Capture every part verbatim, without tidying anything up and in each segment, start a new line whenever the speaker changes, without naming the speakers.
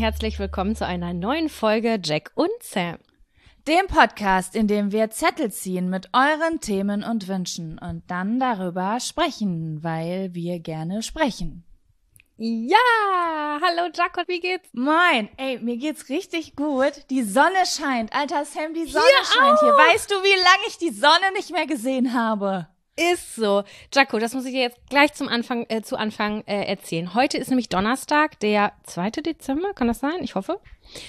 herzlich willkommen zu einer neuen Folge Jack und Sam.
Dem Podcast, in dem wir Zettel ziehen mit euren Themen und Wünschen und dann darüber sprechen, weil wir gerne sprechen.
Ja, hallo Jack, und wie geht's?
Moin, ey, mir geht's richtig gut. Die Sonne scheint. Alter Sam, die Sonne
Hier
scheint
auch.
hier. Weißt du, wie lange ich die Sonne nicht mehr gesehen habe?
Ist so. Jaco, das muss ich dir jetzt gleich zum Anfang, äh, zu Anfang äh, erzählen. Heute ist nämlich Donnerstag, der zweite Dezember, kann das sein? Ich hoffe.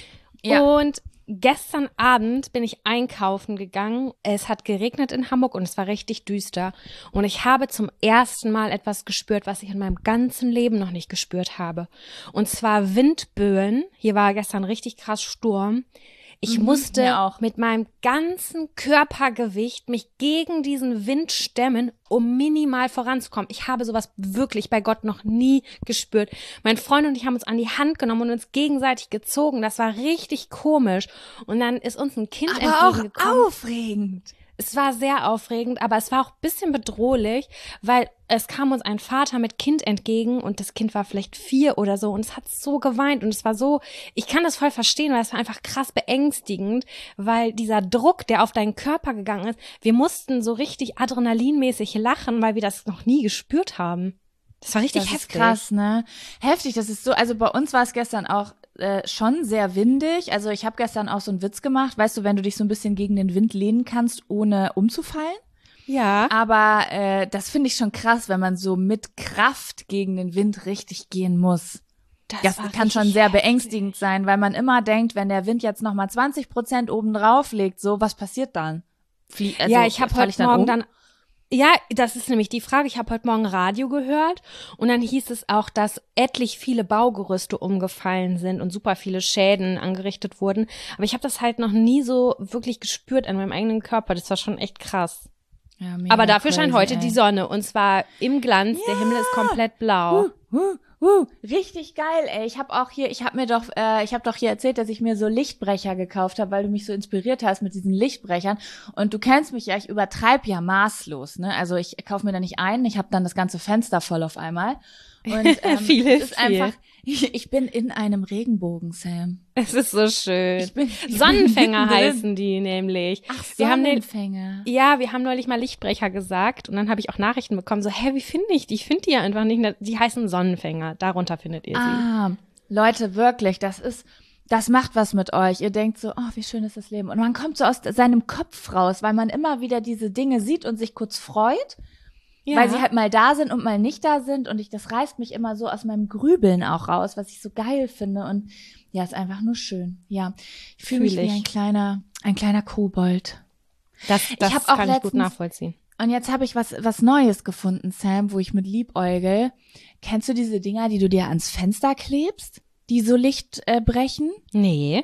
Ja.
Und gestern Abend bin ich einkaufen gegangen. Es hat geregnet in Hamburg und es war richtig düster. Und ich habe zum ersten Mal etwas gespürt, was ich in meinem ganzen Leben noch nicht gespürt habe. Und zwar Windböen. Hier war gestern richtig krass Sturm. Ich
Mhm,
musste
mir auch.
mit meinem ganzen Körpergewicht mich gegen diesen Wind stemmen, um minimal voranzukommen. Ich habe sowas wirklich bei Gott noch nie gespürt. Mein Freund und ich haben uns an die Hand genommen und uns gegenseitig gezogen. Das war richtig komisch. Und dann ist uns ein Kind
Aber auch
entgegengekommen.
aufregend.
Es war sehr aufregend, aber es war auch ein bisschen bedrohlich, weil es kam uns ein Vater mit Kind entgegen und das Kind war vielleicht vier oder so und es hat so geweint und es war so, ich kann das voll verstehen, weil es war einfach krass beängstigend, weil dieser Druck, der auf deinen Körper gegangen ist, wir mussten so richtig adrenalinmäßig lachen, weil wir das noch nie gespürt haben. Das war richtig
Das
heftig.
ist krass, ne? Heftig, das ist so, also bei uns war es gestern auch äh, schon sehr windig. Also ich habe gestern auch so einen Witz gemacht, weißt du, wenn du dich so ein bisschen gegen den Wind lehnen kannst, ohne umzufallen.
Ja.
Aber äh, das finde ich schon krass, wenn man so mit Kraft gegen den Wind richtig gehen muss. Das
war
kann schon
richtig
sehr
heftig.
beängstigend sein, weil man immer denkt, wenn der Wind jetzt nochmal zwanzig Prozent oben drauf legt, so, was passiert dann? Flie also,
ja, ich habe
fall
heute
ich dann
Morgen
um?
dann Ja, das ist nämlich die Frage. Ich habe heute Morgen Radio gehört und dann hieß es auch, dass etlich viele Baugerüste umgefallen sind und super viele Schäden angerichtet wurden. Aber ich habe das halt noch nie so wirklich gespürt an meinem eigenen Körper. Das war schon echt krass.
Ja, mega
Aber dafür
crazy,
scheint heute
ey.
die Sonne und zwar im Glanz. Der Himmel ist komplett blau.
Uh, uh, uh, richtig geil, ey. Ich habe auch hier, ich habe mir doch, äh, ich habe doch hier erzählt, dass ich mir so Lichtbrecher gekauft habe, weil du mich so inspiriert hast mit diesen Lichtbrechern. Und du kennst mich ja, ich übertreibe ja maßlos, ne? Also ich kaufe mir da nicht ein, ich habe dann das ganze Fenster voll auf einmal. Und ähm,
Viel
es
ist
ist
viel.
einfach, ich, ich bin in einem Regenbogen, Sam.
Es ist so schön.
Ich bin, ich
Sonnenfänger
bin mittendrin.
heißen die nämlich.
Ach,
Wir haben den,
Sonnenfänger.
Ja, wir haben neulich mal Lichtbrecher gesagt und dann habe ich auch Nachrichten bekommen, so, hä, wie finde ich die? Ich finde die ja einfach nicht. Die heißen Sonnenfänger, darunter findet ihr sie.
Ah, Leute, wirklich, das ist, das macht was mit euch. Ihr denkt so, oh, wie schön ist das Leben. Und man kommt so aus seinem Kopf raus, weil man immer wieder diese Dinge sieht und sich kurz freut,
Ja.
weil sie halt mal da sind und mal nicht da sind. Und ich, das reißt mich immer so aus meinem Grübeln auch raus, was ich so geil finde. Und ja, ist einfach nur schön. Ja, ich fühle mich
Fühl
wie
ich.
ein kleiner, ein kleiner Kobold.
Das, das
hab auch
kann ich gut
letztens-
nachvollziehen.
Und jetzt habe ich was was Neues gefunden, Sam, wo ich mit liebäugel. Kennst du diese Dinger, die du dir ans Fenster klebst, die so Licht äh, brechen?
Nee.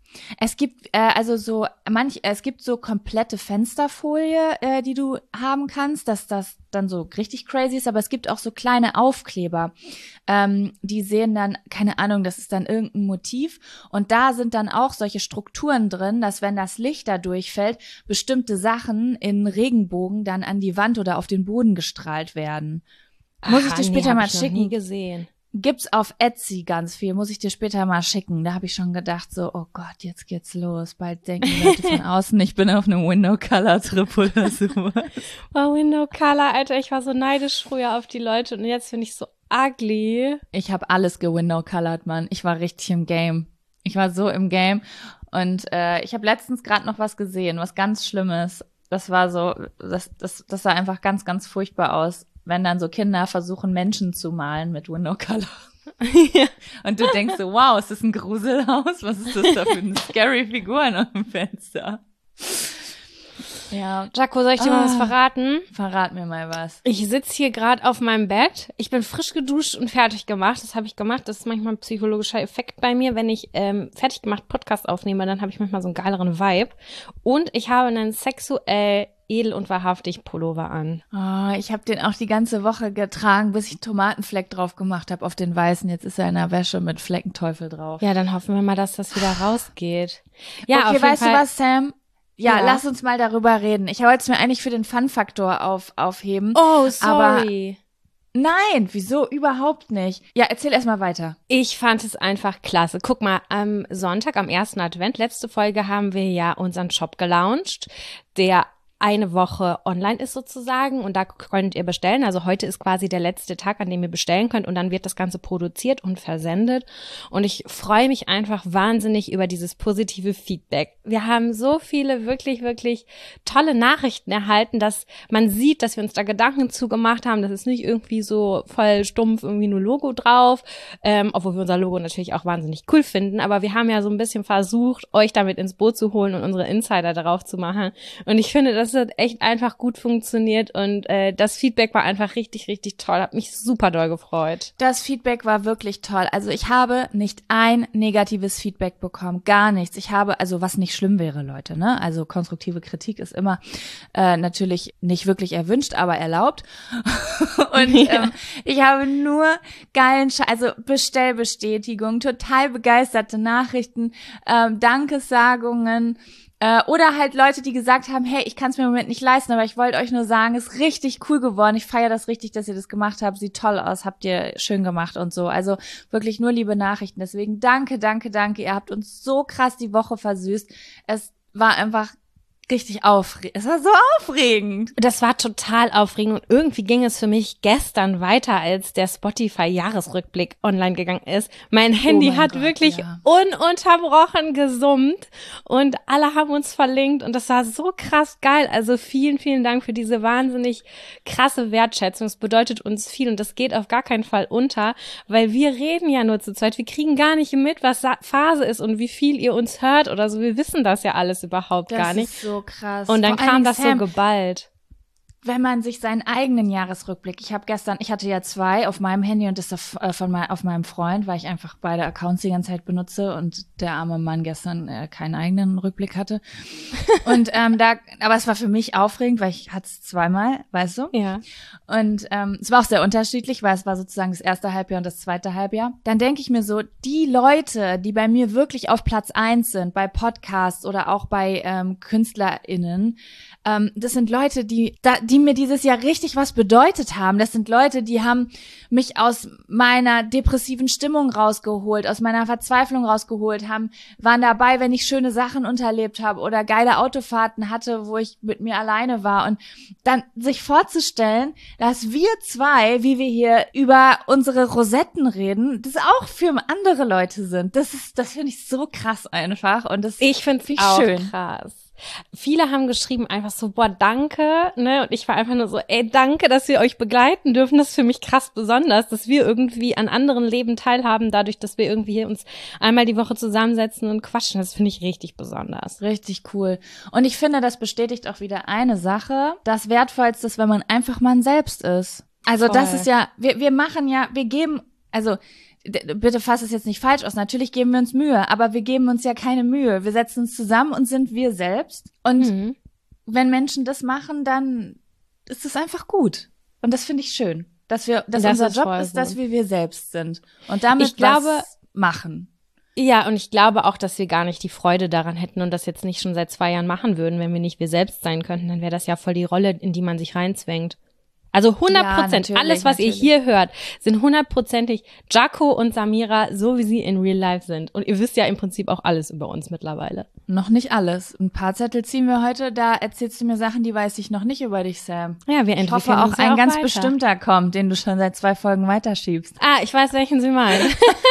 Es gibt äh, also so manch es gibt so komplette Fensterfolie, äh, die du haben kannst, dass das dann so richtig crazy ist, aber es gibt auch so kleine Aufkleber. Ähm, die sehen dann, keine Ahnung, das ist dann irgendein Motiv und da sind dann auch solche Strukturen drin, dass wenn das Licht da durchfällt, bestimmte Sachen in Regenbogen dann an die Wand oder auf den Boden gestrahlt werden. Muss ich
Aha,
dir später
nee,
mal
hab ich noch
schicken.
nie gesehen.
Gibt's auf Etsy ganz viel, muss ich dir später mal schicken. Da habe ich schon gedacht so, oh Gott, jetzt geht's los. Bald denken die Leute von außen, ich bin auf einem Window-Color-Trip oder sowas.
Oh, Window Color, Alter, ich war so neidisch früher auf die Leute und jetzt finde ich so ugly.
Ich habe alles gewindow-colored, Mann. Ich war richtig im Game. Ich war so im Game. Und äh, ich habe letztens gerade noch was gesehen, was ganz Schlimmes. Das war so, das, das, das sah einfach ganz, ganz furchtbar aus, wenn dann so Kinder versuchen, Menschen zu malen mit Window-Color.
Ja.
Und du denkst so, wow, ist das ein Gruselhaus? Was ist das da für eine scary Figur an dem Fenster? Ja,
Jaco, soll ich dir mal was
Ah.
verraten?
verrat mir mal was.
Ich sitz hier gerade auf meinem Bett. Ich bin frisch geduscht und fertig gemacht. Das habe ich gemacht. Das ist manchmal ein psychologischer Effekt bei mir. Wenn ich ähm, fertig gemacht Podcast aufnehme, dann habe ich manchmal so einen geileren Vibe. Und ich habe einen sexuell edel und wahrhaftig Pullover an.
Oh, ich habe den auch die ganze Woche getragen, bis ich einen Tomatenfleck drauf gemacht habe auf den weißen. Jetzt ist er in der Wäsche mit Fleckenteufel drauf.
Ja, dann hoffen wir mal, dass das wieder rausgeht. Ja,
okay,
auf jeden
weißt
Fall.
du was, Sam? Ja,
Ja.
lass uns mal darüber reden. Ich wollte es mir eigentlich für den Fun-Faktor auf, aufheben.
Oh,
Aber
sorry.
Nein, wieso? Überhaupt nicht. Ja, erzähl erst mal weiter.
Ich fand es einfach klasse. Guck mal, am Sonntag, am ersten Advent, letzte Folge, haben wir ja unseren Shop gelauncht, der eine Woche online ist sozusagen und da könnt ihr bestellen. Also heute ist quasi der letzte Tag, an dem ihr bestellen könnt und dann wird das Ganze produziert und versendet und ich freue mich einfach wahnsinnig über dieses positive Feedback. Wir haben so viele wirklich, wirklich tolle Nachrichten erhalten, dass man sieht, dass wir uns da Gedanken zugemacht haben. Das ist nicht irgendwie so voll stumpf irgendwie nur Logo drauf, ähm, obwohl wir unser Logo natürlich auch wahnsinnig cool finden, aber wir haben ja so ein bisschen versucht, euch damit ins Boot zu holen und unsere Insider darauf zu machen und ich finde, das hat echt einfach gut funktioniert und äh, das Feedback war einfach richtig, richtig toll. Hat mich super doll gefreut.
Das Feedback war wirklich toll. Also ich habe nicht ein negatives Feedback bekommen, gar nichts. Ich habe, also was nicht schlimm wäre, Leute, ne? Also konstruktive Kritik ist immer äh, natürlich nicht wirklich erwünscht, aber erlaubt. Und ja. ähm, ich habe nur geilen, Sch- also Bestellbestätigung, total begeisterte Nachrichten, ähm, Dankessagungen. Oder halt Leute, die gesagt haben, hey, ich kann es mir im Moment nicht leisten, aber ich wollte euch nur sagen, ist richtig cool geworden. Ich feiere das richtig, dass ihr das gemacht habt. Sieht toll aus, habt ihr schön gemacht und so. Also wirklich nur liebe Nachrichten. Deswegen danke, danke, danke. Ihr habt uns so krass die Woche versüßt. Es war einfach richtig aufregend. Es war so aufregend.
Das war total aufregend und irgendwie ging es für mich gestern weiter, als der Spotify-Jahresrückblick online gegangen ist. Mein Handy oh mein hat Gott, wirklich ja. ununterbrochen gesummt und alle haben uns verlinkt und das war so krass geil. Also vielen, vielen Dank für diese wahnsinnig krasse Wertschätzung. Es bedeutet uns viel und das geht auf gar keinen Fall unter, weil wir reden ja nur zu zweit. Wir kriegen gar nicht mit, was Phase ist und wie viel ihr uns hört oder so. Wir wissen das ja alles überhaupt
das
gar nicht.
Ist so krass.
Und dann
Vor
kam das
Sam,
so geballt.
Wenn man sich seinen eigenen Jahresrückblick, ich habe gestern, ich hatte ja zwei auf meinem Handy und das auf, äh, von mein, auf meinem Freund, weil ich einfach beide Accounts die ganze Zeit benutze und der arme Mann gestern äh, keinen eigenen Rückblick hatte. Und ähm, da, aber es war für mich aufregend, weil ich hatte es zweimal, weißt du?
Ja.
Und ähm, es war auch sehr unterschiedlich, weil es war sozusagen das erste Halbjahr und das zweite Halbjahr. Dann denke ich mir so, die Leute, die bei mir wirklich auf Platz eins sind, bei Podcasts oder auch bei ähm, KünstlerInnen, ähm, das sind Leute, die, da, die mir dieses Jahr richtig was bedeutet haben. Das sind Leute, die haben mich aus meiner depressiven Stimmung rausgeholt, aus meiner Verzweiflung rausgeholt, haben, waren dabei, wenn ich schöne Sachen unterlebt habe oder geile Autofahrten hatte, wo ich mit mir alleine war. Und dann sich vorzustellen, dass wir zwei, wie wir hier über unsere Rosetten reden, das auch für andere Leute sind. Das ist, das finde ich so krass einfach. Und das
ich finde es auch schön. Krass. Viele haben geschrieben einfach so, boah, danke, ne, und ich war einfach nur so, ey, danke, dass wir euch begleiten dürfen, das ist für mich krass besonders, dass wir irgendwie an anderen Leben teilhaben, dadurch, dass wir irgendwie hier uns einmal die Woche zusammensetzen und quatschen, das finde ich richtig besonders.
Richtig cool. Und ich finde, das bestätigt auch wieder eine Sache, das Wertvollste ist, wenn man einfach man selbst ist. Also Voll. Das ist ja, wir, wir machen ja, wir geben, also bitte fass es jetzt nicht falsch aus, natürlich geben wir uns Mühe, aber wir geben uns ja keine Mühe. Wir setzen uns zusammen und sind wir selbst. Und mhm. wenn Menschen das machen, dann ist es einfach gut. Und das finde ich schön, dass wir, dass das unser Job ist, dass wir wir selbst sind. Und damit
ich glaube,
was machen.
Ja, und ich glaube auch, dass wir gar nicht die Freude daran hätten und das jetzt nicht schon seit zwei Jahren machen würden, wenn wir nicht wir selbst sein könnten, dann wäre das ja voll die Rolle, in die man sich reinzwängt. Also hundert Prozent, ja, alles, was natürlich. Ihr hier hört, sind hundertprozentig Jaco und Samira, so wie sie in Real Life sind. Und ihr wisst ja im Prinzip auch alles über uns mittlerweile.
Noch nicht alles. Ein paar Zettel ziehen wir heute, da erzählst du mir Sachen, die weiß ich noch nicht über dich, Sam.
Ja, wir entwickeln
Ich hoffe auch,
uns
ein
auch
ganz
weiter.
bestimmter kommt, den du schon seit zwei Folgen weiterschiebst.
Ah, ich weiß, welchen Sie meinen.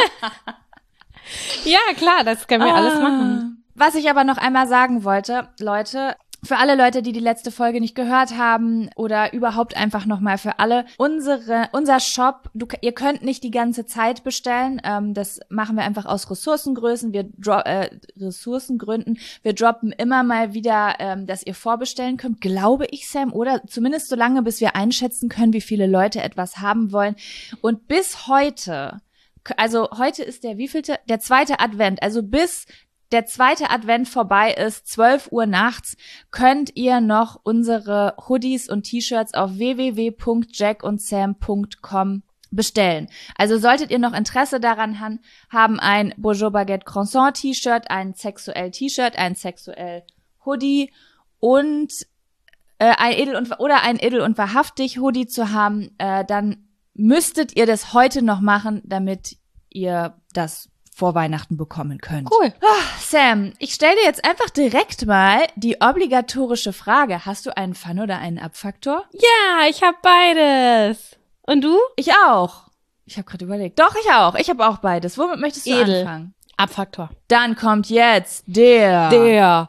Ja, klar, das können wir ah. alles machen.
Was ich aber noch einmal sagen wollte, Leute, für alle Leute, die die letzte Folge nicht gehört haben oder überhaupt einfach nochmal für alle, unsere, unser Shop, du, ihr könnt nicht die ganze Zeit bestellen, ähm, das machen wir einfach aus Ressourcengrößen, wir dro- äh, Ressourcengründen, wir droppen immer mal wieder, ähm, dass ihr vorbestellen könnt, glaube ich, Sam, oder zumindest so lange, bis wir einschätzen können, wie viele Leute etwas haben wollen. Und bis heute, also heute ist der wievielte? Der zweite Advent, also bis der zweite Advent vorbei ist, zwölf Uhr nachts, könnt ihr noch unsere Hoodies und T-Shirts auf w w w punkt jack und sam punkt com bestellen. Also solltet ihr noch Interesse daran han- haben, ein Bonjour Baguette Croissant T-Shirt, ein Sexuell T-Shirt, ein Sexuell Hoodie und äh, ein Edel und oder ein Edel und wahrhaftig Hoodie zu haben, äh, dann müsstet ihr das heute noch machen, damit ihr das vor Weihnachten bekommen könnt.
Cool.
Oh, Sam, ich stelle dir jetzt einfach direkt mal die obligatorische Frage. Hast du einen Fun- oder einen Abfaktor?
Ja, ich habe beides. Und du?
Ich auch. Ich habe gerade überlegt. Doch, ich auch. Ich habe auch beides. Womit möchtest du
Edel.
anfangen?
Abfaktor.
Dann kommt jetzt der...
Der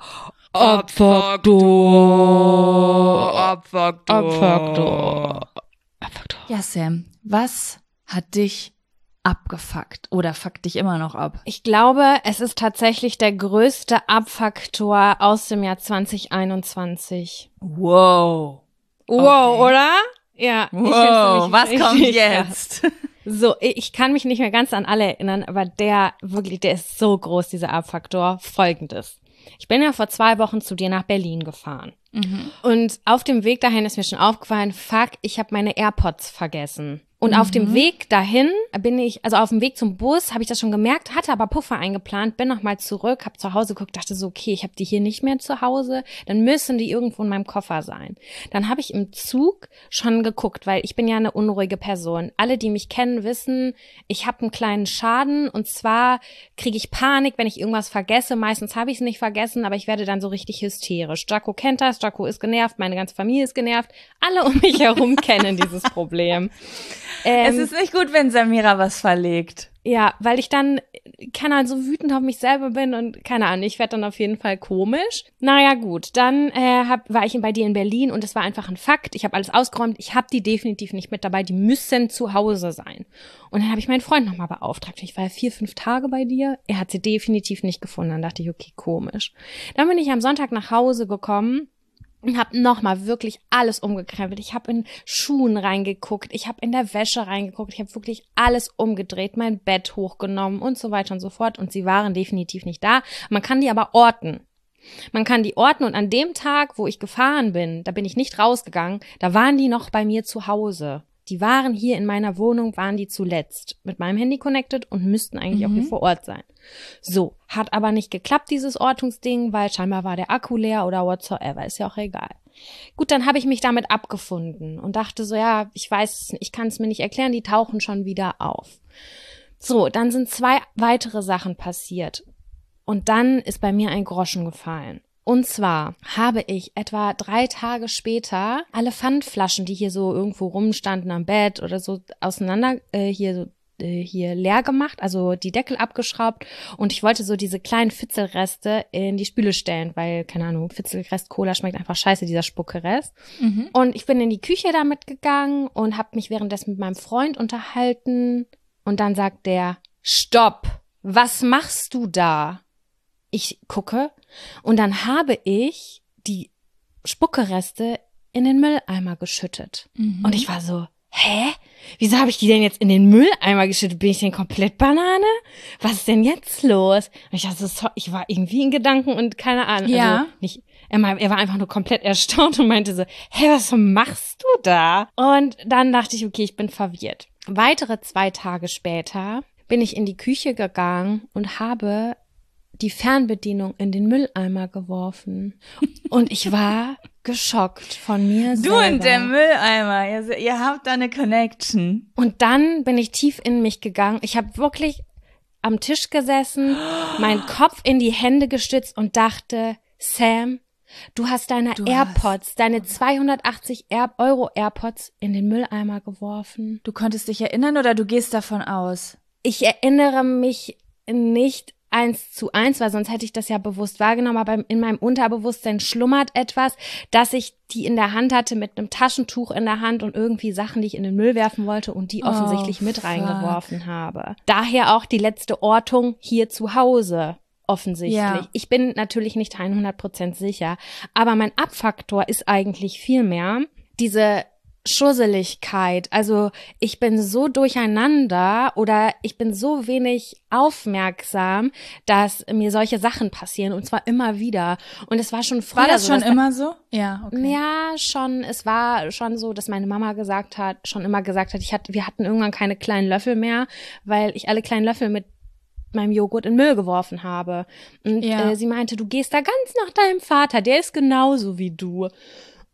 Abfaktor.
Abfaktor.
Abfaktor. Abfaktor.
Ja, Sam, was hat dich abgefuckt oder fuckt dich immer noch ab?
Ich glaube, es ist tatsächlich der größte Abfaktor aus dem Jahr zwanzig einundzwanzig.
Wow.
Wow,
Okay.
oder? Ja.
Wow,
ich find's nämlich
was kommt
richtig
jetzt?
krass. So, ich kann mich nicht mehr ganz an alle erinnern, aber der wirklich, der ist so groß, dieser Abfaktor. Folgendes. Ich bin ja vor zwei Wochen zu dir nach Berlin gefahren.
Mhm.
Und auf dem Weg dahin ist mir schon aufgefallen, fuck, ich habe meine AirPods vergessen. Und auf dem Weg dahin bin ich, also auf dem Weg zum Bus habe ich das schon gemerkt, hatte aber Puffer eingeplant, bin nochmal zurück, habe zu Hause geguckt, dachte so, okay, ich habe die hier nicht mehr zu Hause, dann müssen die irgendwo in meinem Koffer sein. Dann habe ich im Zug schon geguckt, weil ich bin ja eine unruhige Person. Alle, die mich kennen, wissen, ich habe einen kleinen Schaden und zwar kriege ich Panik, wenn ich irgendwas vergesse. Meistens habe ich es nicht vergessen, aber ich werde dann so richtig hysterisch. Jaco kennt das, Jaco ist genervt, meine ganze Familie ist genervt. Alle um mich herum kennen dieses Problem. Ähm,
Es ist nicht gut, wenn Samira was verlegt.
Ja, weil ich dann, keine Ahnung, so wütend auf mich selber bin und keine Ahnung, ich werde dann auf jeden Fall komisch. Naja gut, dann äh, hab, war ich bei dir in Berlin und es war einfach ein Fakt. Ich habe alles ausgeräumt, ich habe die definitiv nicht mit dabei, die müssen zu Hause sein. Und dann habe ich meinen Freund nochmal beauftragt. Ich war ja vier, fünf Tage bei dir, er hat sie definitiv nicht gefunden. Dann dachte ich, okay, komisch. Dann bin ich am Sonntag nach Hause gekommen und habe nochmal wirklich alles umgekrempelt. Ich habe in Schuhen reingeguckt, ich habe in der Wäsche reingeguckt, ich habe wirklich alles umgedreht, mein Bett hochgenommen und so weiter und so fort. Und sie waren definitiv nicht da. Man kann die aber orten. Man kann die orten und an dem Tag, wo ich gefahren bin, da bin ich nicht rausgegangen, da waren die noch bei mir zu Hause. Die waren hier in meiner Wohnung, waren die zuletzt mit meinem Handy connected und müssten eigentlich mhm. auch hier vor Ort sein. So, hat aber nicht geklappt, dieses Ortungsding, weil scheinbar war der Akku leer oder whatsoever, ist ja auch egal. Gut, dann habe ich mich damit abgefunden und dachte so, ja, ich weiß, ich kann es mir nicht erklären, die tauchen schon wieder auf. So, dann sind zwei weitere Sachen passiert und dann ist bei mir ein Groschen gefallen. Und zwar habe ich etwa drei Tage später alle Pfandflaschen, die hier so irgendwo rumstanden am Bett oder so auseinander, äh, hier so äh, hier leer gemacht, also die Deckel abgeschraubt und ich wollte so diese kleinen Fitzelreste in die Spüle stellen, weil, keine Ahnung, Fitzelrest Cola schmeckt einfach scheiße, dieser Spuckerest. Mhm. Und ich bin in die Küche damit gegangen und habe mich währenddessen mit meinem Freund unterhalten und dann sagt der, stopp, was machst du da? Ich gucke und dann habe ich die Spuckereste in den Mülleimer geschüttet. Mhm. Und ich war so, hä? Wieso habe ich die denn jetzt in den Mülleimer geschüttet? Bin ich denn komplett Banane? Was ist denn jetzt los? Und ich dachte, so, ich war irgendwie in Gedanken und keine Ahnung.
Ja.
Also nicht, er, er war einfach nur komplett erstaunt und meinte so, hä, was machst du da? Und dann dachte ich, okay, ich bin verwirrt. Weitere zwei Tage später bin ich in die Küche gegangen und habe die Fernbedienung in den Mülleimer geworfen. Und ich war geschockt von mir selber.
Du und der Mülleimer, ihr, ihr habt da eine Connection.
Und dann bin ich tief in mich gegangen. Ich habe wirklich am Tisch gesessen, meinen Kopf in die Hände gestützt und dachte, Sam, du hast deine du AirPods, hast... deine zweihundertachtzig Euro AirPods in den Mülleimer geworfen.
Du konntest dich erinnern oder du gehst davon aus?
Ich erinnere mich nicht eins zu eins, weil sonst hätte ich das ja bewusst wahrgenommen, aber in meinem Unterbewusstsein schlummert etwas, dass ich die in der Hand hatte mit einem Taschentuch in der Hand und irgendwie Sachen, die ich in den Müll werfen wollte und die offensichtlich oh, mit fuck. reingeworfen habe. Daher auch die letzte Ortung hier zu Hause. Offensichtlich. Ja. Ich bin natürlich nicht hundert Prozent sicher, aber mein Abfaktor ist eigentlich viel mehr diese Schusseligkeit. Also ich bin so durcheinander oder ich bin so wenig aufmerksam, dass mir solche Sachen passieren und zwar immer wieder. Und es war schon früher
War das
so,
schon immer so? Ja, okay.
Ja, schon. Es war schon so, dass meine Mama gesagt hat, schon immer gesagt hat, ich hatte, wir hatten irgendwann keine kleinen Löffel mehr, weil ich alle kleinen Löffel mit meinem Joghurt in Müll geworfen habe. Und ja. äh, sie meinte, du gehst da ganz nach deinem Vater, der ist genauso wie du.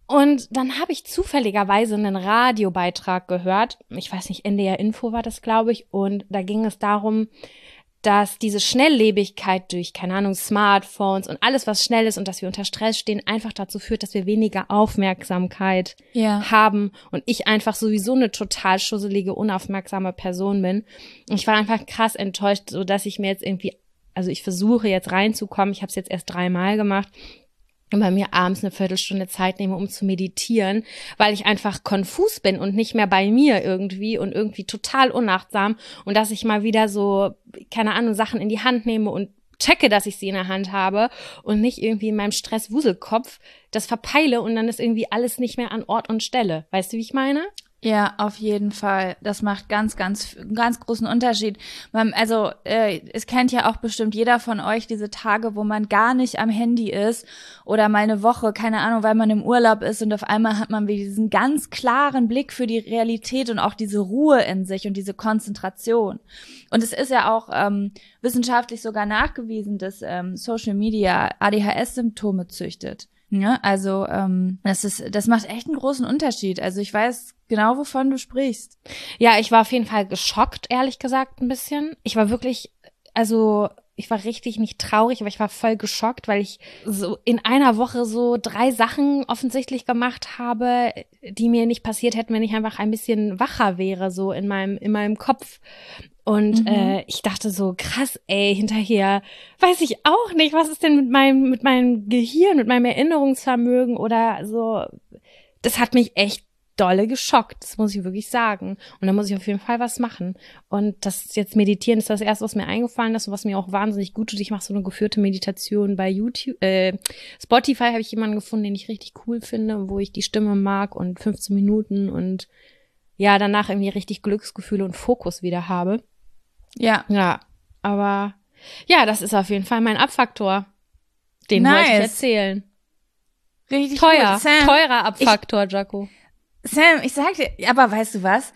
Und dann habe ich zufälligerweise einen Radiobeitrag gehört. Ich weiß nicht, N D R Info war das, glaube ich. Und da ging es darum, dass diese Schnelllebigkeit durch, keine Ahnung, Smartphones und alles, was schnell ist und dass wir unter Stress stehen, einfach dazu führt, dass wir weniger Aufmerksamkeit
Ja.
haben und ich einfach sowieso eine total schusselige, unaufmerksame Person bin. Und ich war einfach krass enttäuscht, so dass ich mir jetzt irgendwie, also ich versuche jetzt reinzukommen, ich habe es jetzt erst dreimal gemacht, und bei mir abends eine Viertelstunde Zeit nehme, um zu meditieren, weil ich einfach konfus bin und nicht mehr bei mir irgendwie und irgendwie total unachtsam und dass ich mal wieder so, keine Ahnung, Sachen in die Hand nehme und checke, dass ich sie in der Hand habe und nicht irgendwie in meinem Stress-Wuselkopf das verpeile und dann ist irgendwie alles nicht mehr an Ort und Stelle. Weißt du, wie ich meine?
Ja, auf jeden Fall. Das macht ganz, ganz, ganz großen Unterschied. Man, also, äh, es kennt ja auch bestimmt jeder von euch diese Tage, wo man gar nicht am Handy ist oder mal eine Woche, keine Ahnung, weil man im Urlaub ist und auf einmal hat man wieder diesen ganz klaren Blick für die Realität und auch diese Ruhe in sich und diese Konzentration. Und es ist ja auch ähm, wissenschaftlich sogar nachgewiesen, dass ähm, Social Media A D H S-Symptome züchtet. Ja, also ähm, das ist, das macht echt einen großen Unterschied. Also ich weiß genau, wovon du sprichst.
Ja, ich war auf jeden Fall geschockt, ehrlich gesagt, ein bisschen. Ich war wirklich, also ich war richtig nicht traurig, aber ich war voll geschockt, weil ich so in einer Woche so drei Sachen offensichtlich gemacht habe, die mir nicht passiert hätten, wenn ich einfach ein bisschen wacher wäre, so in meinem, in meinem Kopf. Und mhm. äh, ich dachte so, krass, ey, hinterher weiß ich auch nicht, was ist denn mit meinem, mit meinem Gehirn, mit meinem Erinnerungsvermögen oder so. Das hat mich echt dolle geschockt, das muss ich wirklich sagen. Und da muss ich auf jeden Fall was machen. Und das jetzt Meditieren ist das Erste, was mir eingefallen ist und was mir auch wahnsinnig gut tut. Ich mache so eine geführte Meditation bei YouTube. Äh, Spotify habe ich jemanden gefunden, den ich richtig cool finde, wo ich die Stimme mag und fünfzehn Minuten und ja, danach irgendwie richtig Glücksgefühle und Fokus wieder habe.
Ja.
Ja, aber ja, das ist auf jeden Fall mein Abfaktor. Den
nice.
wollte ich erzählen.
Richtig
teuer,
gut. Sam,
teurer Abfaktor,
ich,
Jaco.
Sam, ich sag dir, aber weißt du was?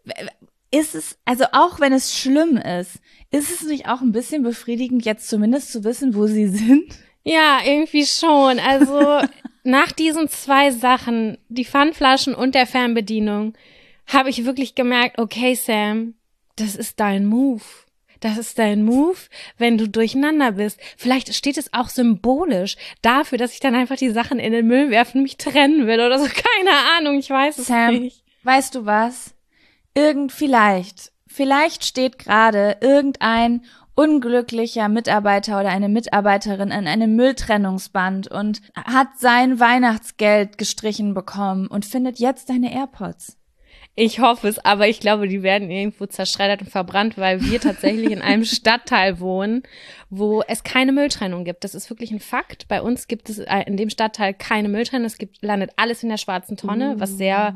Ist es, also auch wenn es schlimm ist, ist es nicht auch ein bisschen befriedigend, jetzt zumindest zu wissen, wo sie sind?
Ja, irgendwie schon. Also nach diesen zwei Sachen, die Pfandflaschen und der Fernbedienung, habe ich wirklich gemerkt, okay, Sam, das ist dein Move. Das ist dein Move, wenn du durcheinander bist. Vielleicht steht es auch symbolisch dafür, dass ich dann einfach die Sachen in den Müll werfen und mich trennen will oder so. Keine Ahnung, ich weiß es
Sam,
nicht.
Weißt du was? Irgend vielleicht, vielleicht steht gerade irgendein unglücklicher Mitarbeiter oder eine Mitarbeiterin an einem Mülltrennungsband und hat sein Weihnachtsgeld gestrichen bekommen und findet jetzt deine AirPods.
Ich hoffe es, aber ich glaube, die werden irgendwo zerschreddert und verbrannt, weil wir tatsächlich in einem Stadtteil wohnen, wo es keine Mülltrennung gibt. Das ist wirklich ein Fakt. Bei uns gibt es in dem Stadtteil keine Mülltrennung. Es gibt, landet alles in der schwarzen Tonne, was sehr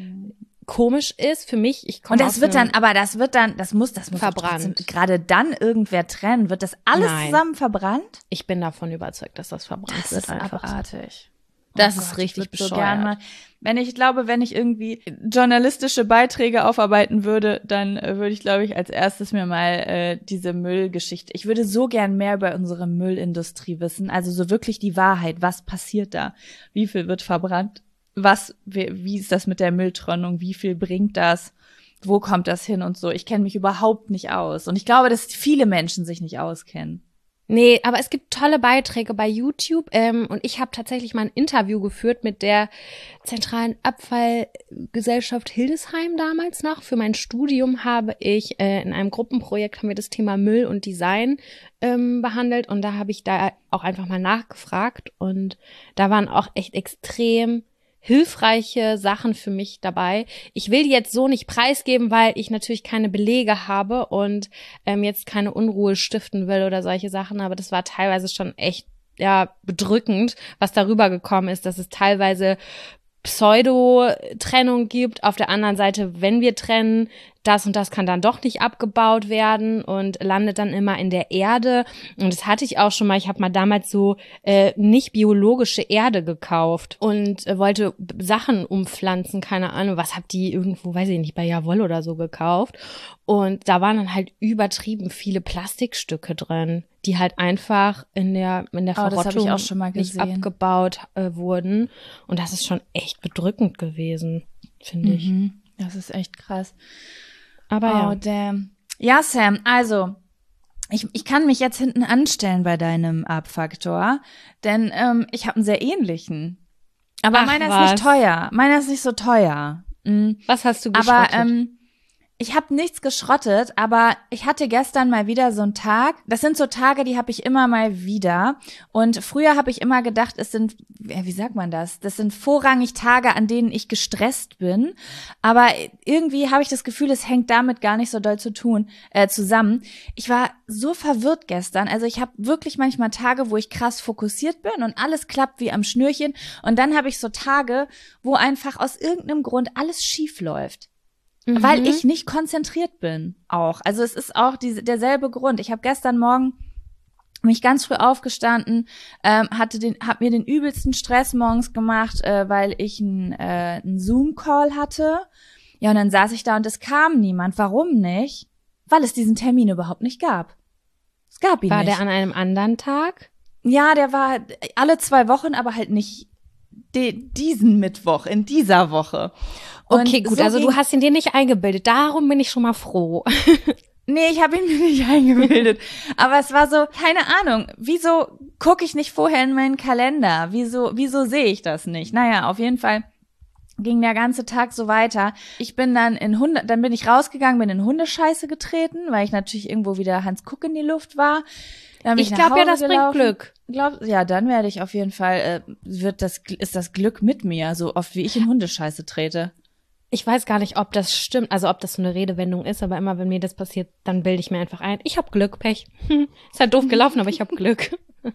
komisch ist für mich. Ich komme
Und das wird dann, aber das wird dann, das muss, das muss
verbrannt.
Gerade dann irgendwer trennen. Wird das alles
Nein.
zusammen verbrannt?
Ich bin davon überzeugt, dass das verbrannt
das
wird.
Ist
einfach.
abartig.
Das
oh
ist
Gott,
richtig
ich würd
bescheuert.
So gern mal, wenn ich glaube, wenn ich irgendwie journalistische Beiträge aufarbeiten würde, dann äh, würde ich, glaube ich, als erstes mir mal äh, diese Müllgeschichte. Ich würde so gern mehr über unsere Müllindustrie wissen. Also so wirklich die Wahrheit. Was passiert da? Wie viel wird verbrannt? Was, wie, wie ist das mit der Mülltrennung? Wie viel bringt das? Wo kommt das hin und so? Ich kenne mich überhaupt nicht aus. Und ich glaube, dass viele Menschen sich nicht auskennen.
Nee, aber es gibt tolle Beiträge bei YouTube ähm, und ich habe tatsächlich mal ein Interview geführt mit der Zentralen Abfallgesellschaft Hildesheim damals noch. Für mein Studium habe ich äh, in einem Gruppenprojekt haben wir das Thema Müll und Design ähm, behandelt und da habe ich da auch einfach mal nachgefragt und da waren auch echt extrem hilfreiche Sachen für mich dabei. Ich will die jetzt so nicht preisgeben, weil ich natürlich keine Belege habe und ähm, jetzt keine Unruhe stiften will oder solche Sachen, aber das war teilweise schon echt ja bedrückend, was darüber gekommen ist, dass es teilweise Pseudo-Trennung gibt. Auf der anderen Seite, wenn wir trennen, das und das kann dann doch nicht abgebaut werden und landet dann immer in der Erde. Und das hatte ich auch schon mal. Ich habe mal damals so äh, nicht biologische Erde gekauft und äh, wollte Sachen umpflanzen, keine Ahnung. Was hab die irgendwo, weiß ich nicht, bei Jawoll oder so gekauft. Und da waren dann halt übertrieben viele Plastikstücke drin, die halt einfach in der in der
Oh, das hab ich
Verrottung
auch schon mal
nicht
gesehen.
abgebaut äh, wurden. Und das ist schon echt bedrückend gewesen, finde ich.
Mhm. Das ist echt krass.
Aber
Oh,
ja.
damn. Ja, Sam, also, ich, ich kann mich jetzt hinten anstellen bei deinem Up-Faktor, denn ähm, ich habe einen sehr ähnlichen. Aber
Ach,
meiner
was?
ist nicht teuer. Meiner ist nicht so teuer. Mhm.
Was hast du
Aber
geschrottet?
ähm, ich habe nichts geschrottet, aber ich hatte gestern mal wieder so einen Tag. Das sind so Tage, die habe ich immer mal wieder. Und früher habe ich immer gedacht, es sind, wie sagt man das? Das sind vorrangig Tage, an denen ich gestresst bin. Aber irgendwie habe ich das Gefühl, es hängt damit gar nicht so doll zu tun, äh, zusammen. Ich war so verwirrt gestern. Also ich habe wirklich manchmal Tage, wo ich krass fokussiert bin und alles klappt wie am Schnürchen. Und dann habe ich so Tage, wo einfach aus irgendeinem Grund alles schief läuft.
Mhm.
Weil ich nicht konzentriert bin auch. Also es ist auch diese, derselbe Grund. Ich habe gestern Morgen mich ganz früh aufgestanden, ähm, hatte den, hab mir den übelsten Stress morgens gemacht, äh, weil ich einen äh, einen Zoom-Call hatte. Ja, und dann saß ich da und es kam niemand. Warum nicht? Weil es diesen Termin überhaupt nicht gab. Es gab ihn
War
nicht.
der an einem anderen Tag?
Ja, der war alle zwei Wochen, aber halt nicht de- diesen Mittwoch, in dieser Woche. Und
Okay, gut,
so
also
ging-
du hast ihn dir nicht eingebildet. Darum bin ich schon mal froh.
Nee, ich habe ihn mir nicht eingebildet. Aber es war so, keine Ahnung, wieso gucke ich nicht vorher in meinen Kalender? Wieso, wieso sehe ich das nicht? Naja, auf jeden Fall ging der ganze Tag so weiter. Ich bin dann in Hunde, dann bin ich rausgegangen, bin in Hundescheiße getreten, weil ich natürlich irgendwo wieder Hans Kuck in die Luft war. Dann bin
Ich
nach
glaube ja,
Hause
das bringt
gelaufen.
Glück.
Glaub, ja, dann werde ich auf jeden Fall, äh, wird das, ist das Glück mit mir, so oft wie ich in Hundescheiße trete.
Ich weiß gar nicht, ob das stimmt, also ob das so eine Redewendung ist, aber immer, wenn mir das passiert, dann bilde ich mir einfach ein, ich habe Glück, Pech. Ist halt doof gelaufen, aber ich habe Glück.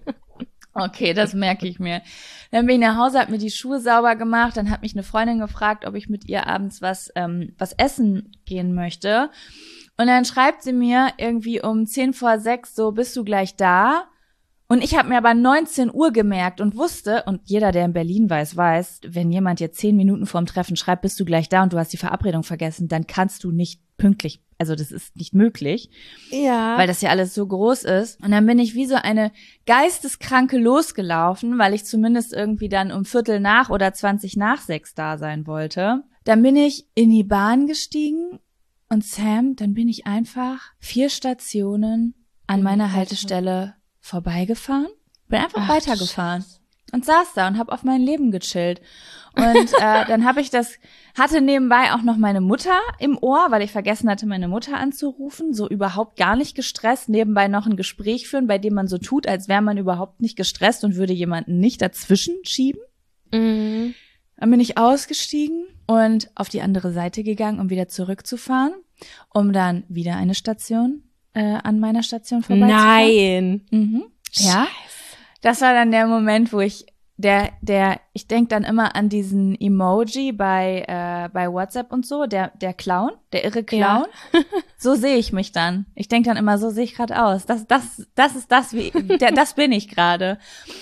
Okay, das merke ich mir. Dann bin ich nach Hause, habe mir die Schuhe sauber gemacht, dann hat mich eine Freundin gefragt, ob ich mit ihr abends was ähm, was essen gehen möchte. Und dann schreibt sie mir irgendwie um zehn vor sechs so, bist du gleich da? Und ich habe mir aber neunzehn Uhr gemerkt und wusste, und jeder, der in Berlin weiß, weiß, wenn jemand dir zehn Minuten vorm Treffen schreibt, bist du gleich da und du hast die Verabredung vergessen, dann kannst du nicht pünktlich, also das ist nicht möglich.
Ja.
Weil das ja alles so groß ist. Und dann bin ich wie so eine Geisteskranke losgelaufen, weil ich zumindest irgendwie dann um Viertel nach oder zwanzig nach sechs da sein wollte. Dann bin ich in die Bahn gestiegen und Sam, dann bin ich einfach vier Stationen an meiner Haltestelle vorbeigefahren, bin einfach
Ach,
weitergefahren und saß da und habe auf mein Leben gechillt. Und äh, dann habe ich das, hatte nebenbei auch noch meine Mutter im Ohr, weil ich vergessen hatte, meine Mutter anzurufen, so überhaupt gar nicht gestresst, nebenbei noch ein Gespräch führen, bei dem man so tut, als wäre man überhaupt nicht gestresst und würde jemanden nicht dazwischen schieben.
Mhm.
Dann bin ich ausgestiegen und auf die andere Seite gegangen, um wieder zurückzufahren, um dann wieder eine Station äh, an meiner Station vorbeizufahren.
Nein.
Mhm. Ja, das war dann der Moment, wo ich der der ich denk dann immer an diesen Emoji bei äh, bei WhatsApp und so, der der Clown, der irre Clown.
Ja.
So sehe ich mich dann. Ich denk dann immer, so sehe ich gerade aus. Das das das ist das wie der, das bin ich gerade.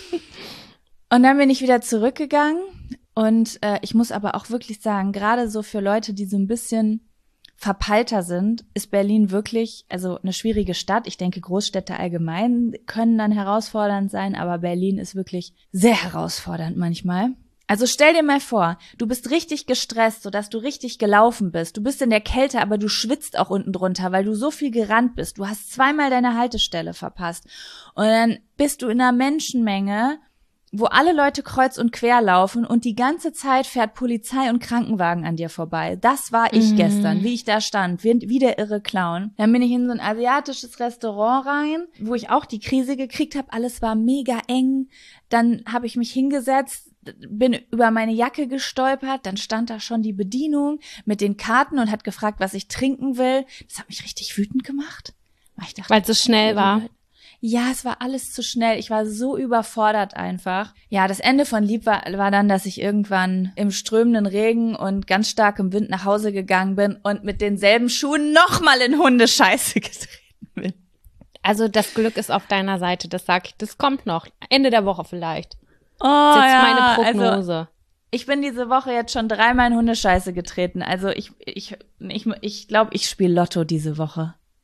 Und dann bin ich wieder zurückgegangen und äh, ich muss aber auch wirklich sagen, gerade so für Leute, die so ein bisschen verpeilter sind, ist Berlin wirklich, also eine schwierige Stadt. Ich denke, Großstädte allgemein können dann herausfordernd sein, aber Berlin ist wirklich sehr herausfordernd manchmal. Also stell dir mal vor, du bist richtig gestresst, sodass du richtig gelaufen bist. Du bist in der Kälte, aber du schwitzt auch unten drunter, weil du so viel gerannt bist. Du hast zweimal deine Haltestelle verpasst. Und dann bist du in einer Menschenmenge, wo alle Leute kreuz und quer laufen und die ganze Zeit fährt Polizei und Krankenwagen an dir vorbei. Das war ich
Mhm.
gestern, wie ich da stand, wie, wie der irre Clown. Dann bin ich in so ein asiatisches Restaurant rein, wo ich auch die Krise gekriegt habe. Alles war mega eng. Dann habe ich mich hingesetzt, bin über meine Jacke gestolpert. Dann stand da schon die Bedienung mit den Karten und hat gefragt, was ich trinken will. Das hat mich richtig wütend gemacht. Ich dachte,
Weil es so schnell war.
ja, es war alles zu schnell. Ich war so überfordert einfach. Ja, das Ende von Lieb war, war dann, dass ich irgendwann im strömenden Regen und ganz starkem Wind nach Hause gegangen bin und mit denselben Schuhen nochmal in Hundescheiße getreten bin.
Also das Glück ist auf deiner Seite, das sag ich. Das kommt noch. Ende der Woche vielleicht.
Oh,
Das ist jetzt
ja,
meine Prognose.
Also, ich bin diese Woche jetzt schon dreimal in Hundescheiße getreten. Also ich ich ich, ich glaube, ich spiele Lotto diese Woche.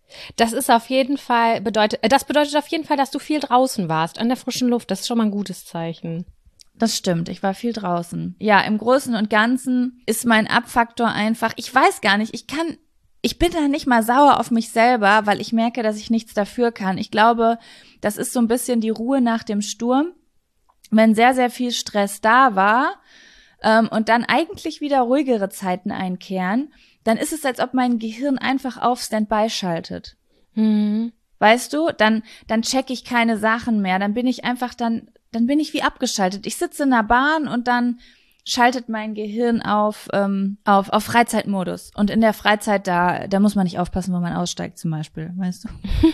Das ist auf jeden Fall, bedeutet, das bedeutet auf jeden Fall, dass du viel draußen warst, an der frischen Luft. Das ist schon mal ein gutes Zeichen.
Das stimmt, ich war viel draußen. Ja, im Großen und Ganzen ist mein Abfaktor einfach, ich weiß gar nicht, ich kann, ich bin da nicht mal sauer auf mich selber, weil ich merke, dass ich nichts dafür kann. Ich glaube, das ist so ein bisschen die Ruhe nach dem Sturm. Wenn sehr, sehr viel Stress da war ähm, und dann eigentlich wieder ruhigere Zeiten einkehren, dann ist es, als ob mein Gehirn einfach auf Standby schaltet.
Mhm.
Weißt du, dann, dann check ich keine Sachen mehr, dann bin ich einfach dann, dann bin ich wie abgeschaltet. Ich sitze in der Bahn und dann schaltet mein Gehirn auf, ähm, auf, auf Freizeitmodus. Und in der Freizeit, da, da muss man nicht aufpassen, wo man aussteigt zum Beispiel, weißt du?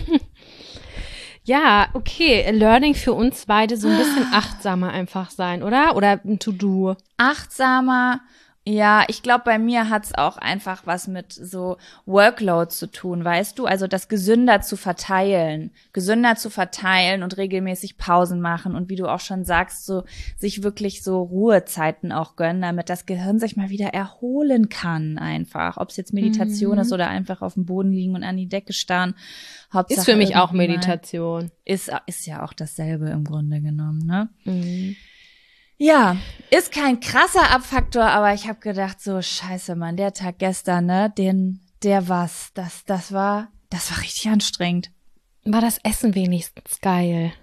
Ja, okay. Learning für uns beide so ein bisschen achtsamer einfach sein, oder? Oder ein To-Do.
Achtsamer. Ja, ich glaube, bei mir hat's auch einfach was mit so Workload zu tun, weißt du? Also das gesünder zu verteilen, gesünder zu verteilen und regelmäßig Pausen machen und wie du auch schon sagst, so sich wirklich so Ruhezeiten auch gönnen, damit das Gehirn sich mal wieder erholen kann einfach. Ob es jetzt Meditation
Mhm.
ist oder einfach auf dem Boden liegen und an die Decke starren. Hauptsache
Ist für mich auch
irgendwie mal-
Meditation.
Ist, ist ja auch dasselbe im Grunde genommen, ne?
Mhm.
Ja, ist kein krasser Abfaktor, aber ich habe gedacht, so scheiße, Mann, der Tag gestern, ne, den, der was, das, das war, das war richtig anstrengend.
War das Essen wenigstens geil?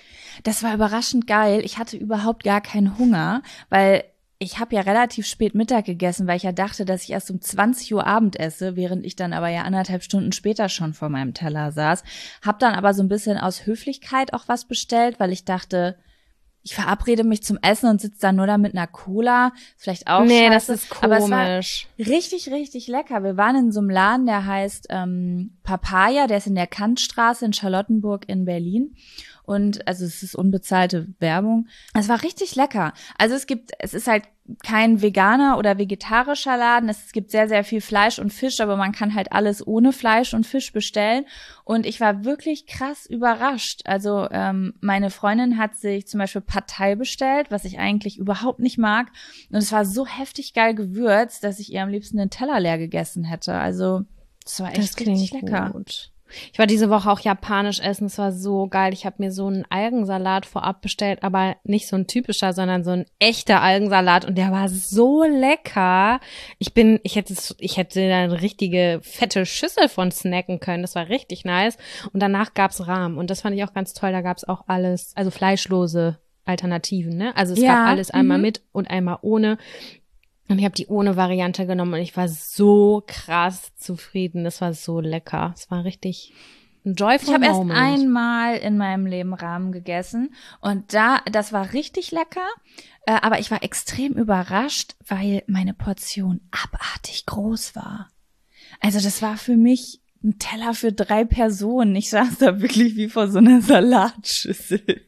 Das war überraschend geil. Ich hatte überhaupt gar keinen Hunger, weil ich habe ja relativ spät Mittag gegessen, weil ich ja dachte, dass ich erst um zwanzig Uhr Abend esse, während ich dann aber ja anderthalb Stunden später schon vor meinem Teller saß. Hab dann aber so ein bisschen aus Höflichkeit auch was bestellt, weil ich dachte, ich verabrede mich zum Essen und sitze dann nur da mit einer Cola. Vielleicht auch
Nee,
scheiße.
das ist
Aber es war
komisch.
richtig, richtig lecker. Wir waren in so einem Laden, der heißt ähm, Papaya, der ist in der Kantstraße in Charlottenburg in Berlin. Und also es ist unbezahlte Werbung. Es war richtig lecker. Also es gibt, es ist halt kein veganer oder vegetarischer Laden. Es gibt sehr, sehr viel Fleisch und Fisch, aber man kann halt alles ohne Fleisch und Fisch bestellen. Und ich war wirklich krass überrascht. Also ähm, meine Freundin hat sich zum Beispiel Pad Thai bestellt, was ich eigentlich überhaupt nicht mag. Und es war so heftig geil gewürzt, dass ich ihr am liebsten den Teller leer gegessen hätte. Also es war echt
Das klingt
richtig lecker.
gut. Ich war diese Woche auch japanisch essen, es war so geil. Ich habe mir so einen Algensalat vorab bestellt, aber nicht so ein typischer, sondern so ein echter Algensalat und der war so lecker. Ich bin, ich hätte, ich hätte da eine richtige fette Schüssel von snacken können. Das war richtig nice. Und danach gab's Rahmen und das fand ich auch ganz toll. Da gab's auch alles, also fleischlose Alternativen, ne? Also es
Ja,
gab alles einmal
mhm.
mit und einmal ohne. Und ich habe die ohne Variante genommen und ich war so krass zufrieden. Das war so lecker. Es war richtig ein joyful
Ich habe erst
Moment.
einmal in meinem Leben Ramen gegessen und da, das war richtig lecker, äh, aber ich war extrem überrascht, weil meine Portion abartig groß war. Also das war für mich ein Teller für drei Personen. Ich saß da wirklich wie vor so einer Salatschüssel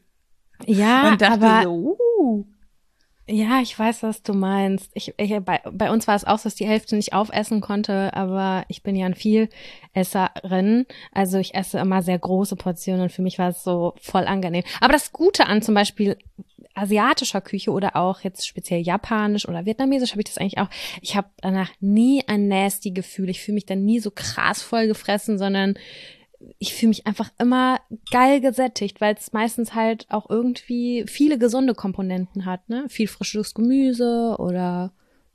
Ja,
und dachte
aber
so, uh.
ja, ich weiß, was du meinst. Ich, ich, bei, bei uns war es auch so, dass die Hälfte nicht aufessen konnte, aber ich bin ja ein Vielesserin. Also ich esse immer sehr große Portionen und für mich war es so voll angenehm. Aber das Gute an zum Beispiel asiatischer Küche oder auch jetzt speziell japanisch oder vietnamesisch habe ich das eigentlich auch. Ich habe danach nie ein nasty Gefühl. Ich fühle mich dann nie so krass voll gefressen, sondern ich fühle mich einfach immer geil gesättigt, weil es meistens halt auch irgendwie viele gesunde Komponenten hat, ne? Viel frisches Gemüse oder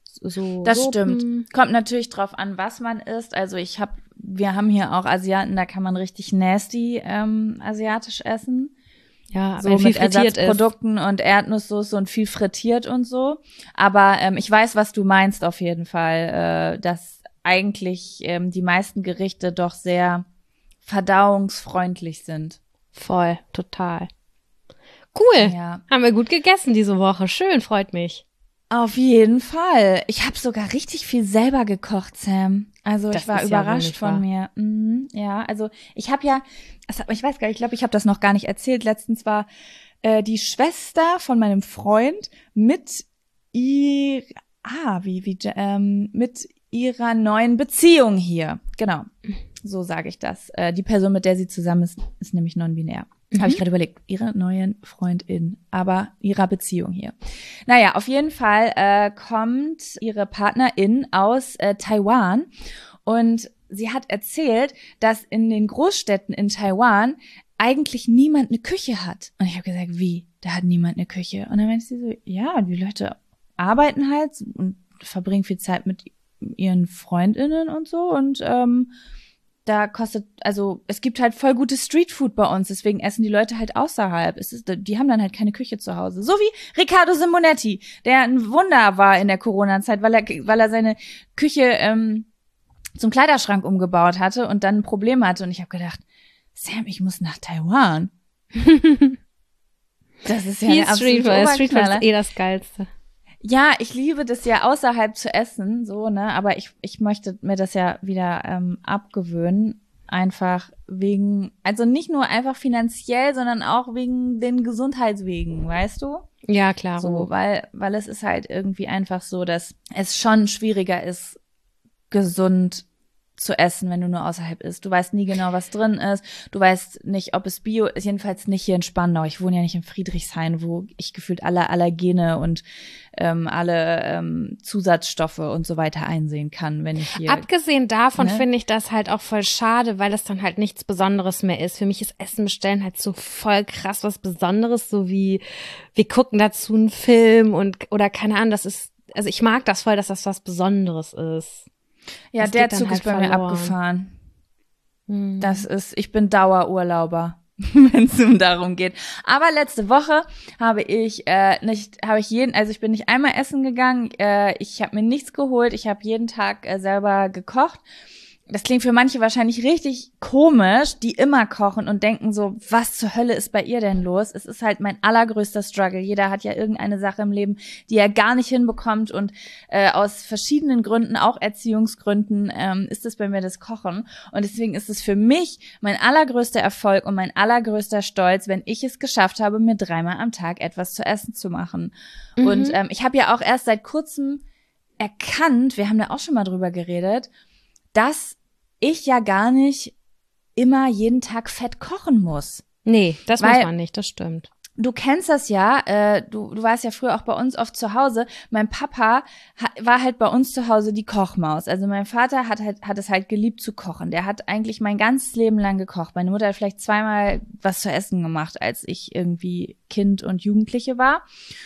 so.
Das
Suppen.
stimmt. Kommt natürlich drauf an, was man isst. Also ich habe, wir haben hier auch Asiaten, da kann man richtig nasty ähm, asiatisch essen.
Ja,
So
wenn viel
mit
frittiert ist.
Ersatzprodukten und Erdnusssoße und viel frittiert und so. Aber ähm, ich weiß, was du meinst auf jeden Fall, äh, dass eigentlich ähm, die meisten Gerichte doch sehr verdauungsfreundlich sind.
Voll, total. Cool.
Ja.
Haben wir gut gegessen diese Woche. Schön, freut mich.
Auf jeden Fall. Ich habe sogar richtig viel selber gekocht, Sam. Also
Das
ich war
ist ja wohl
überrascht
nicht
von
wahr.
mir. Mhm, ja, also ich habe ja, also ich weiß gar nicht, ich glaube, ich habe das noch gar nicht erzählt. Letztens war äh, die Schwester von meinem Freund mit ihr, ah, wie, wie, ähm, mit ihrer neuen Beziehung hier. Genau, so sage ich das. Äh, die Person, mit der sie zusammen ist, ist nämlich non-binär.
Mhm.
Habe ich gerade überlegt, ihre neuen Freundin, aber ihrer Beziehung hier. Naja, auf jeden Fall äh, kommt ihre Partnerin aus äh, Taiwan und sie hat erzählt, dass in den Großstädten in Taiwan eigentlich niemand eine Küche hat. Und ich habe gesagt, wie? Da hat niemand eine Küche. Und dann meinte sie so, ja, die Leute arbeiten halt und verbringen viel Zeit mit ihren FreundInnen und so. Und ähm, da kostet, also es gibt halt voll gutes Streetfood bei uns. Deswegen essen die Leute halt außerhalb. Es ist, die haben dann halt keine Küche zu Hause. So wie Riccardo Simonetti, der ein Wunder war in der Corona-Zeit, weil er, weil er seine Küche ähm, zum Kleiderschrank umgebaut hatte und dann ein Problem hatte. Und ich habe gedacht, Sam, ich muss nach Taiwan. Das ist ja
der Streetfood. Streetfood ist eh das Geilste.
Ja, ich liebe das ja außerhalb zu essen, so, ne, aber ich ich möchte mir das ja wieder ähm, abgewöhnen, einfach wegen, also nicht nur einfach finanziell, sondern auch wegen den Gesundheitswegen, weißt du?
Ja, klar.
So, weil weil es ist halt irgendwie einfach so, dass es schon schwieriger ist, gesund zu essen, wenn du nur außerhalb isst. Du weißt nie genau, was drin ist. Du weißt nicht, ob es Bio ist. Jedenfalls nicht hier in Spandau. Ich wohne ja nicht in Friedrichshain, wo ich gefühlt alle Allergene und ähm, alle ähm, Zusatzstoffe und so weiter einsehen kann, wenn ich hier.
Abgesehen davon
ne?
finde ich das halt auch voll schade, weil es dann halt nichts Besonderes mehr ist. Für mich ist Essen bestellen halt so voll krass was Besonderes, so wie wir gucken dazu einen Film und oder keine Ahnung. Das ist, also ich mag das voll, dass das was Besonderes ist.
Ja,
das
der Zug
halt
ist bei
verloren.
mir abgefahren.
Hm.
Das ist, ich bin Dauerurlauber, wenn es um darum geht. Aber letzte Woche habe ich äh, nicht, habe ich jeden, also ich bin nicht einmal essen gegangen. Äh, ich habe mir nichts geholt. Ich habe jeden Tag äh, selber gekocht. Das klingt für manche wahrscheinlich richtig komisch, die immer kochen und denken so, was zur Hölle ist bei ihr denn los? Es ist halt mein allergrößter Struggle. Jeder hat ja irgendeine Sache im Leben, die er gar nicht hinbekommt und äh, aus verschiedenen Gründen, auch Erziehungsgründen, ähm, ist es bei mir das Kochen. Und deswegen ist es für mich mein allergrößter Erfolg und mein allergrößter Stolz, wenn ich es geschafft habe, mir dreimal am Tag etwas zu essen zu machen. Mhm. Und ähm, ich habe ja auch erst seit kurzem erkannt, wir haben da auch schon mal drüber geredet, dass ich ja gar nicht immer jeden Tag fett kochen muss.
Nee, das
Weil,
muss man nicht, das stimmt.
Du kennst das ja, äh, du, du warst ja früher auch bei uns oft zu Hause. Mein Papa ha, war halt bei uns zu Hause die Kochmaus. Also mein Vater hat halt, hat es halt geliebt zu kochen. Der hat eigentlich mein ganzes Leben lang gekocht. Meine Mutter hat vielleicht zweimal was zu essen gemacht, als ich irgendwie Kind und Jugendliche war.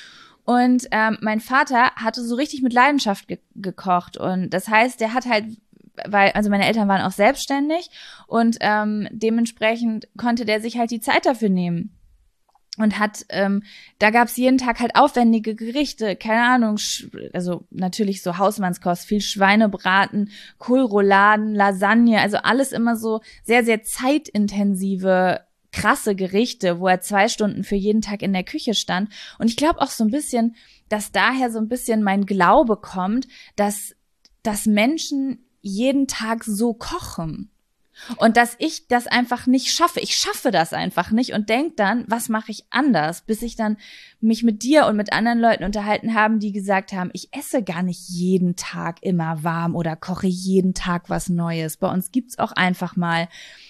Und ähm, mein Vater hatte so richtig mit Leidenschaft ge- gekocht. Und das heißt, der hat halt weil, also meine Eltern waren auch selbstständig und ähm, dementsprechend konnte der sich halt die Zeit dafür nehmen. Und hat, ähm, da gab's jeden Tag halt aufwendige Gerichte, keine Ahnung, sch- also natürlich so Hausmannskost, viel Schweinebraten, Kohlrouladen, Lasagne, also alles immer so sehr, sehr zeitintensive, krasse Gerichte, wo er zwei Stunden für jeden Tag in der Küche stand. Und ich glaube auch so ein bisschen, dass daher so ein bisschen mein Glaube kommt, dass, dass Menschen jeden Tag so kochen. Und dass ich das einfach nicht schaffe. Ich schaffe das einfach nicht und denk dann, was mache ich anders? Bis ich dann mich mit dir und mit anderen Leuten unterhalten haben, die gesagt haben, ich esse gar nicht jeden Tag immer warm oder koche jeden Tag was Neues. Bei uns gibt's auch einfach mal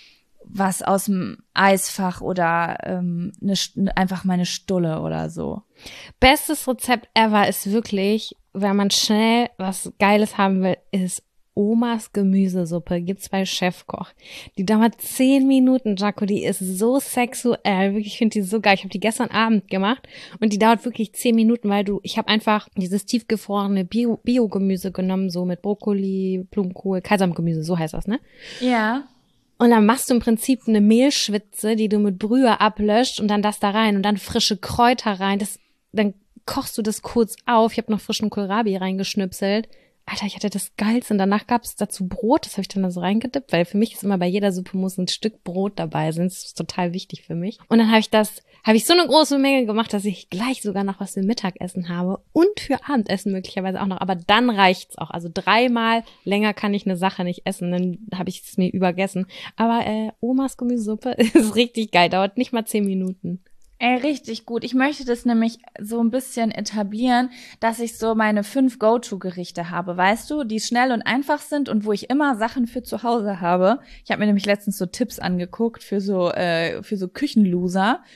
was aus dem Eisfach oder ähm, eine, einfach mal eine Stulle oder so.
Bestes Rezept ever ist wirklich, wenn man schnell was Geiles haben will, ist Omas Gemüsesuppe, gibt's bei Chefkoch. Die dauert zehn Minuten, Jaco, die ist so sexuell, wirklich, ich finde die so geil. Ich habe die gestern Abend gemacht und die dauert wirklich zehn Minuten, weil du, ich habe einfach dieses tiefgefrorene Bio, Bio-Gemüse genommen, so mit Brokkoli, Blumenkohl, Kaisergemüse, so heißt das, ne?
Ja.
Und dann machst du im Prinzip eine Mehlschwitze, die du mit Brühe ablöscht und dann das da rein und dann frische Kräuter rein. Das, dann kochst du das kurz auf. Ich habe noch frischen Kohlrabi reingeschnipselt. Alter, ich hatte das Geilste. Und danach gab es dazu Brot, das habe ich dann da so reingedippt, weil für mich ist immer bei jeder Suppe muss ein Stück Brot dabei sein. Das ist total wichtig für mich. Und dann habe ich das, habe ich so eine große Menge gemacht, dass ich gleich sogar noch was für Mittagessen habe und für Abendessen möglicherweise auch noch. Aber dann reicht's auch. Also dreimal länger kann ich eine Sache nicht essen, dann habe ich es mir übergessen. Aber äh, Omas Gemüsesuppe ist richtig geil, dauert nicht mal zehn Minuten.
Ey, richtig gut. Ich möchte das nämlich so ein bisschen etablieren, dass ich so meine fünf Go-To-Gerichte habe, weißt du, die schnell und einfach sind und wo ich immer Sachen für zu Hause habe. Ich habe mir nämlich letztens so Tipps angeguckt für so äh, für so Küchenloser,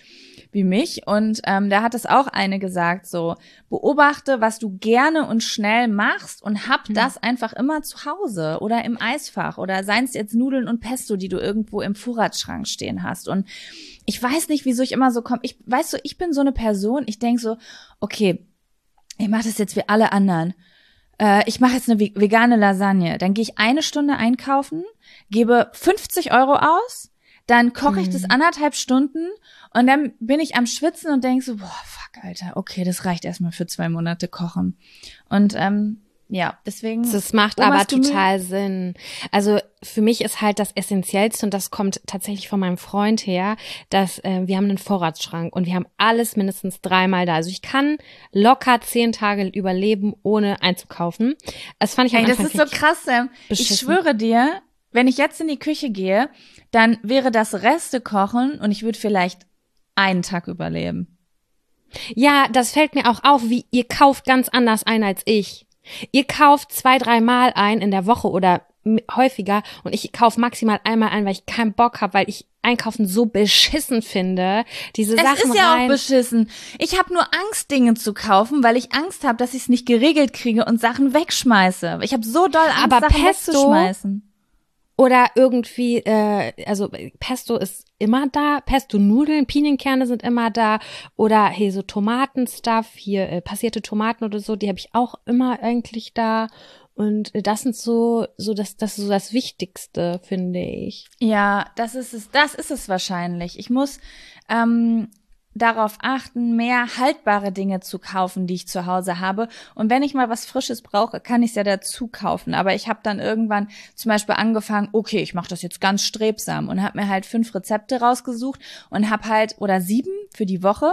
wie mich. Und ähm, da hat es auch eine gesagt, so, beobachte, was du gerne und schnell machst und hab mhm. das einfach immer zu Hause oder im Eisfach oder seien es jetzt Nudeln und Pesto, die du irgendwo im Vorratsschrank stehen hast. Und ich weiß nicht, wieso ich immer so komme. Ich, weißt du, ich bin so eine Person, ich denk so, okay, ich mache das jetzt wie alle anderen. Äh, ich mache jetzt eine vegane Lasagne. Dann gehe ich eine Stunde einkaufen, gebe fünfzig Euro aus, dann koche ich das anderthalb Stunden und dann bin ich am Schwitzen und denke so, boah, fuck, Alter, okay, das reicht erstmal für zwei Monate kochen. Und ähm, ja, deswegen.
Das macht aber total Sinn. Also für mich ist halt das Essentiellste, und das kommt tatsächlich von meinem Freund her, dass äh, wir haben einen Vorratsschrank und wir haben alles mindestens dreimal da. Also ich kann locker zehn Tage überleben, ohne einzukaufen. Das fand ich am
Ey,
Anfang
das ist so krass, Sam. Ich schwöre dir, wenn ich jetzt in die Küche gehe, dann wäre das Reste kochen und ich würde vielleicht einen Tag überleben.
Ja, das fällt mir auch auf, wie ihr kauft ganz anders ein als ich. Ihr kauft zwei, dreimal ein in der Woche oder häufiger und ich kaufe maximal einmal ein, weil ich keinen Bock habe, weil ich Einkaufen so beschissen finde. Diese
es
Sachen
ist ja
rein.
auch beschissen. Ich habe nur Angst, Dinge zu kaufen, weil ich Angst habe, dass ich es nicht geregelt kriege und Sachen wegschmeiße. Ich habe so doll Angst,
Aber
Sachen
Pesto
wegzuschmeißen.
Oder irgendwie, äh, also Pesto ist immer da, Pesto-Nudeln, Pinienkerne sind immer da oder hey, so Tomatenstuff, hier äh, passierte Tomaten oder so, die habe ich auch immer eigentlich da. Und das sind so, so das, das ist so das Wichtigste, finde ich.
Ja, das ist es, das ist es wahrscheinlich. Ich muss ähm, darauf achten, mehr haltbare Dinge zu kaufen, die ich zu Hause habe. Und wenn ich mal was Frisches brauche, kann ich es ja dazu kaufen. Aber ich habe dann irgendwann zum Beispiel angefangen, okay, ich mache das jetzt ganz strebsam und habe mir halt fünf Rezepte rausgesucht und habe halt, oder sieben für die Woche,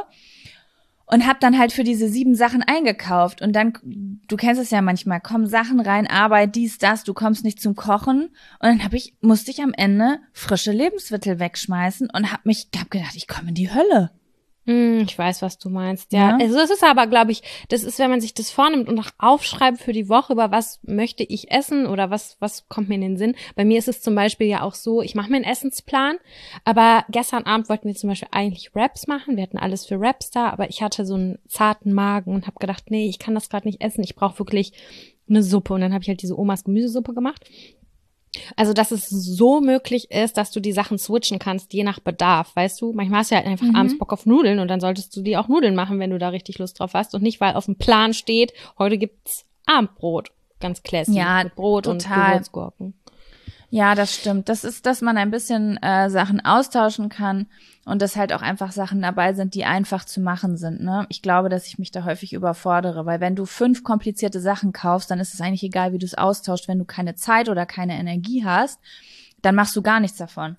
und habe dann halt für diese sieben Sachen eingekauft. Und dann, du kennst es ja manchmal, kommen Sachen rein, Arbeit, dies, das, du kommst nicht zum Kochen. Und dann hab ich, musste ich am Ende frische Lebensmittel wegschmeißen und hab mich, hab gedacht, ich komme in die Hölle.
Ich weiß, was du meinst, ja.
Ja.
Also es ist aber, glaube ich, das ist, wenn man sich das vornimmt und auch aufschreibt für die Woche, über was möchte ich essen oder was was kommt mir in den Sinn. Bei mir ist es zum Beispiel ja auch so, ich mache mir einen Essensplan, aber gestern Abend wollten wir zum Beispiel eigentlich Wraps machen. Wir hatten alles für Wraps da, aber ich hatte so einen zarten Magen und habe gedacht, nee, ich kann das gerade nicht essen. Ich brauche wirklich eine Suppe. Und dann habe ich halt diese Omas Gemüsesuppe gemacht. Also, dass es so möglich ist, dass du die Sachen switchen kannst, je nach Bedarf, weißt du? Manchmal hast du ja halt einfach
Mhm.
abends Bock auf Nudeln und dann solltest du dir auch Nudeln machen, wenn du da richtig Lust drauf hast und nicht, weil auf dem Plan steht, heute gibt's Abendbrot, ganz classy,
Ja,
mit Brot
total.
und Gewürzgurken.
Ja, das stimmt. Das ist, dass man ein bisschen äh, Sachen austauschen kann und dass halt auch einfach Sachen dabei sind, die einfach zu machen sind. Ne? Ich glaube, dass ich mich da häufig überfordere, weil wenn du fünf komplizierte Sachen kaufst, dann ist es eigentlich egal, wie du es austauschst. Wenn du keine Zeit oder keine Energie hast, dann machst du gar nichts davon.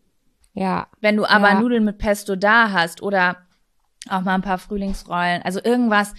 Ja.
Wenn du aber
Ja.
Nudeln mit Pesto da hast oder auch mal ein paar Frühlingsrollen, also irgendwas,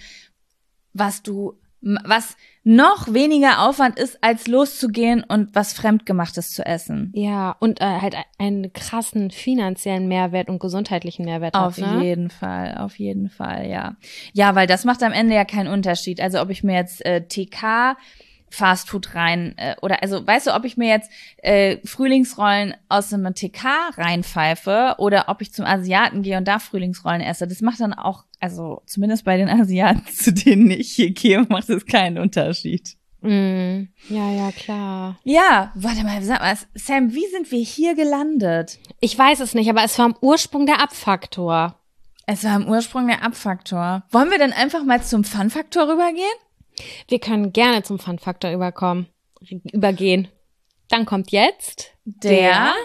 was du, was noch weniger Aufwand ist, als loszugehen und was Fremdgemachtes zu essen.
Ja, und äh, halt einen krassen finanziellen Mehrwert und gesundheitlichen Mehrwert
Auf
hat, ne?
jeden Fall, auf jeden Fall, ja. Ja, weil das macht am Ende ja keinen Unterschied. Also ob ich mir jetzt äh, T K Fastfood rein äh, oder also weißt du, ob ich mir jetzt äh, Frühlingsrollen aus einem T K reinpfeife oder ob ich zum Asiaten gehe und da Frühlingsrollen esse, das macht dann auch, also zumindest bei den Asiaten, zu denen ich hier gehe, macht es keinen Unterschied.
Mm, ja, ja, klar.
Ja, warte mal, sag mal, Sam, wie sind wir hier gelandet?
Ich weiß es nicht, aber es war am Ursprung der Abfaktor.
Es war im Ursprung der Abfaktor. Wollen wir dann einfach mal zum Fun-Faktor rübergehen?
Wir können gerne zum Fun-Faktor überkommen, übergehen. Dann kommt jetzt
Der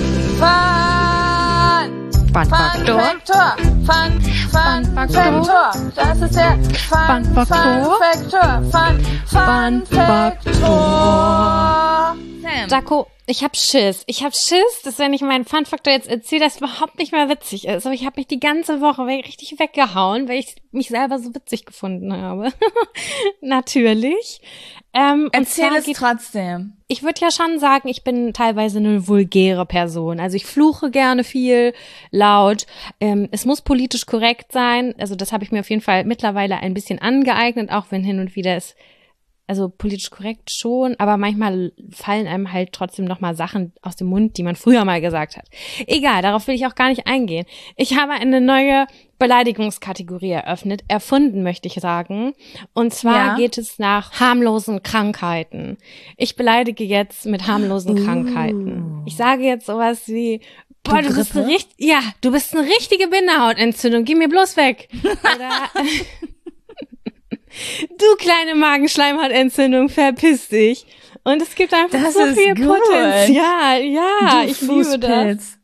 Fun
Fun-Faktor.
Faktor. Fun Fun Faktor. Das ist der Fun
Fun-Faktor.
Faktor. Fun Fun Faktor. Sam.
Jaco, ich hab Schiss. Ich hab Schiss, dass wenn ich meinen Fun-Faktor jetzt erzähle, das überhaupt nicht mehr witzig ist. Aber ich habe mich die ganze Woche richtig weggehauen, weil ich mich selber so witzig gefunden habe. Natürlich. Ähm,
Erzähl es
geht,
trotzdem.
ich würde ja schon sagen, ich bin teilweise eine vulgäre Person. Also ich fluche gerne viel, laut. Ähm, es muss politisch korrekt sein. Also das habe ich mir auf jeden Fall mittlerweile ein bisschen angeeignet, auch wenn hin und wieder es also politisch korrekt schon, aber manchmal fallen einem halt trotzdem nochmal Sachen aus dem Mund, die man früher mal gesagt hat. Egal, darauf will ich auch gar nicht eingehen. Ich habe eine neue Beleidigungskategorie eröffnet, erfunden, möchte ich sagen. Und zwar
Ja.
geht es nach harmlosen Krankheiten. Ich beleidige jetzt mit harmlosen
Uh.
Krankheiten. Ich sage jetzt sowas wie, boah, du bist
Grippe?
eine richtig, ja, du bist eine richtige Bindehautentzündung, geh mir bloß weg. Oder du kleine Magenschleimhautentzündung, verpiss dich. Und es gibt einfach
Das
so
ist
viel
gut.
Potenzial. Ja,
Du
ich liebe das.
Fußpilz.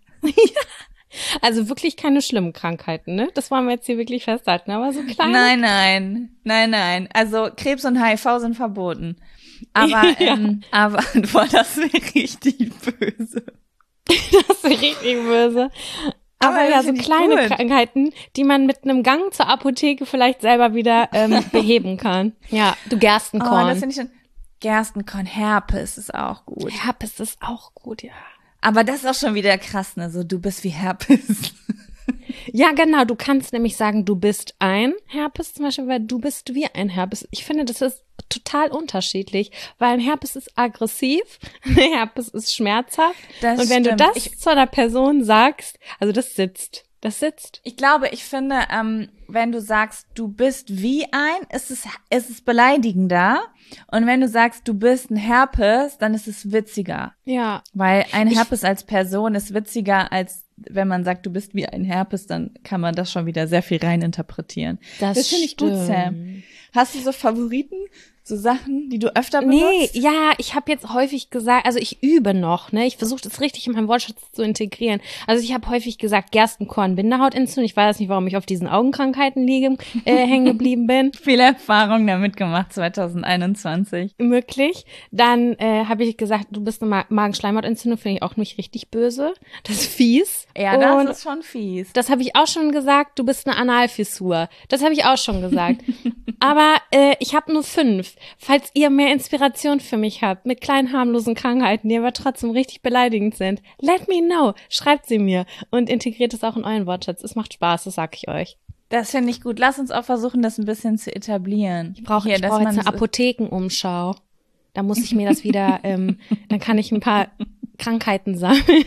Also wirklich keine schlimmen Krankheiten, ne? Das wollen wir jetzt hier wirklich festhalten, aber so kleine.
Nein, nein, nein, nein. Also Krebs und H I V sind verboten. Aber,
Ja.
ähm, aber, boah, das wäre richtig böse.
Das ist richtig böse. Aber,
Aber
ja,
das
so
find ich
kleine
gut.
Krankheiten, die man mit einem Gang zur Apotheke vielleicht selber wieder ähm, beheben kann. Ja, du
Oh,
Gerstenkorn.
das finde ich schon. Gerstenkorn, Herpes ist auch gut.
Herpes ist auch gut, ja.
Aber das ist auch schon wieder krass, ne? So, du bist wie Herpes.
Ja, genau. Du kannst nämlich sagen, du bist ein Herpes zum Beispiel, weil du bist wie ein Herpes. Ich finde, das ist total unterschiedlich, weil ein Herpes ist aggressiv, ein Herpes ist schmerzhaft.
Das
Und wenn
stimmt.
du das
Ich-
zu einer Person sagst, also das sitzt, das sitzt.
Ich glaube, ich finde, ähm, wenn du sagst, du bist wie ein, ist es, ist es beleidigender. Und wenn du sagst, du bist ein Herpes, dann ist es witziger.
Ja.
Weil ein
Ich-
Herpes als Person ist witziger, als wenn man sagt, du bist wie ein Herpes, dann kann man das schon wieder sehr viel reininterpretieren.
Das,
Das finde ich gut,
stimmt.
Sam. Hast du so Favoriten? So Sachen, die du öfter benutzt?
Nee, ja, ich habe jetzt häufig gesagt, also ich übe noch, ne? Ich versuche das richtig in meinem Wortschatz zu integrieren. Also ich habe häufig gesagt, Gerstenkorn, Bindehautentzündung. Ich weiß nicht, warum ich auf diesen Augenkrankheiten liege, äh, hängen geblieben bin.
Viel Erfahrung damit gemacht, zwanzig einundzwanzig.
Möglich. Dann äh, habe ich gesagt, du bist eine Ma Magenschleimhautentzündung, finde ich auch nicht richtig böse. Das ist fies.
Ja, das
Und
ist schon fies.
das habe ich auch schon gesagt, du bist eine Analfissur. Das habe ich auch schon gesagt. Aber äh, ich habe nur fünf. Falls ihr mehr Inspiration für mich habt, mit kleinen harmlosen Krankheiten, die aber trotzdem richtig beleidigend sind, let me know. Schreibt sie mir und integriert es auch in euren Wortschatz. Es macht Spaß, das sag ich euch.
Das finde ich gut. Lass uns auch versuchen, das ein bisschen zu etablieren.
Ich brauche
Hier,
ich
dass
brauch jetzt
man
eine
so-
Apothekenumschau. Da muss ich mir das wieder, ähm, dann kann ich ein paar Krankheiten sammeln.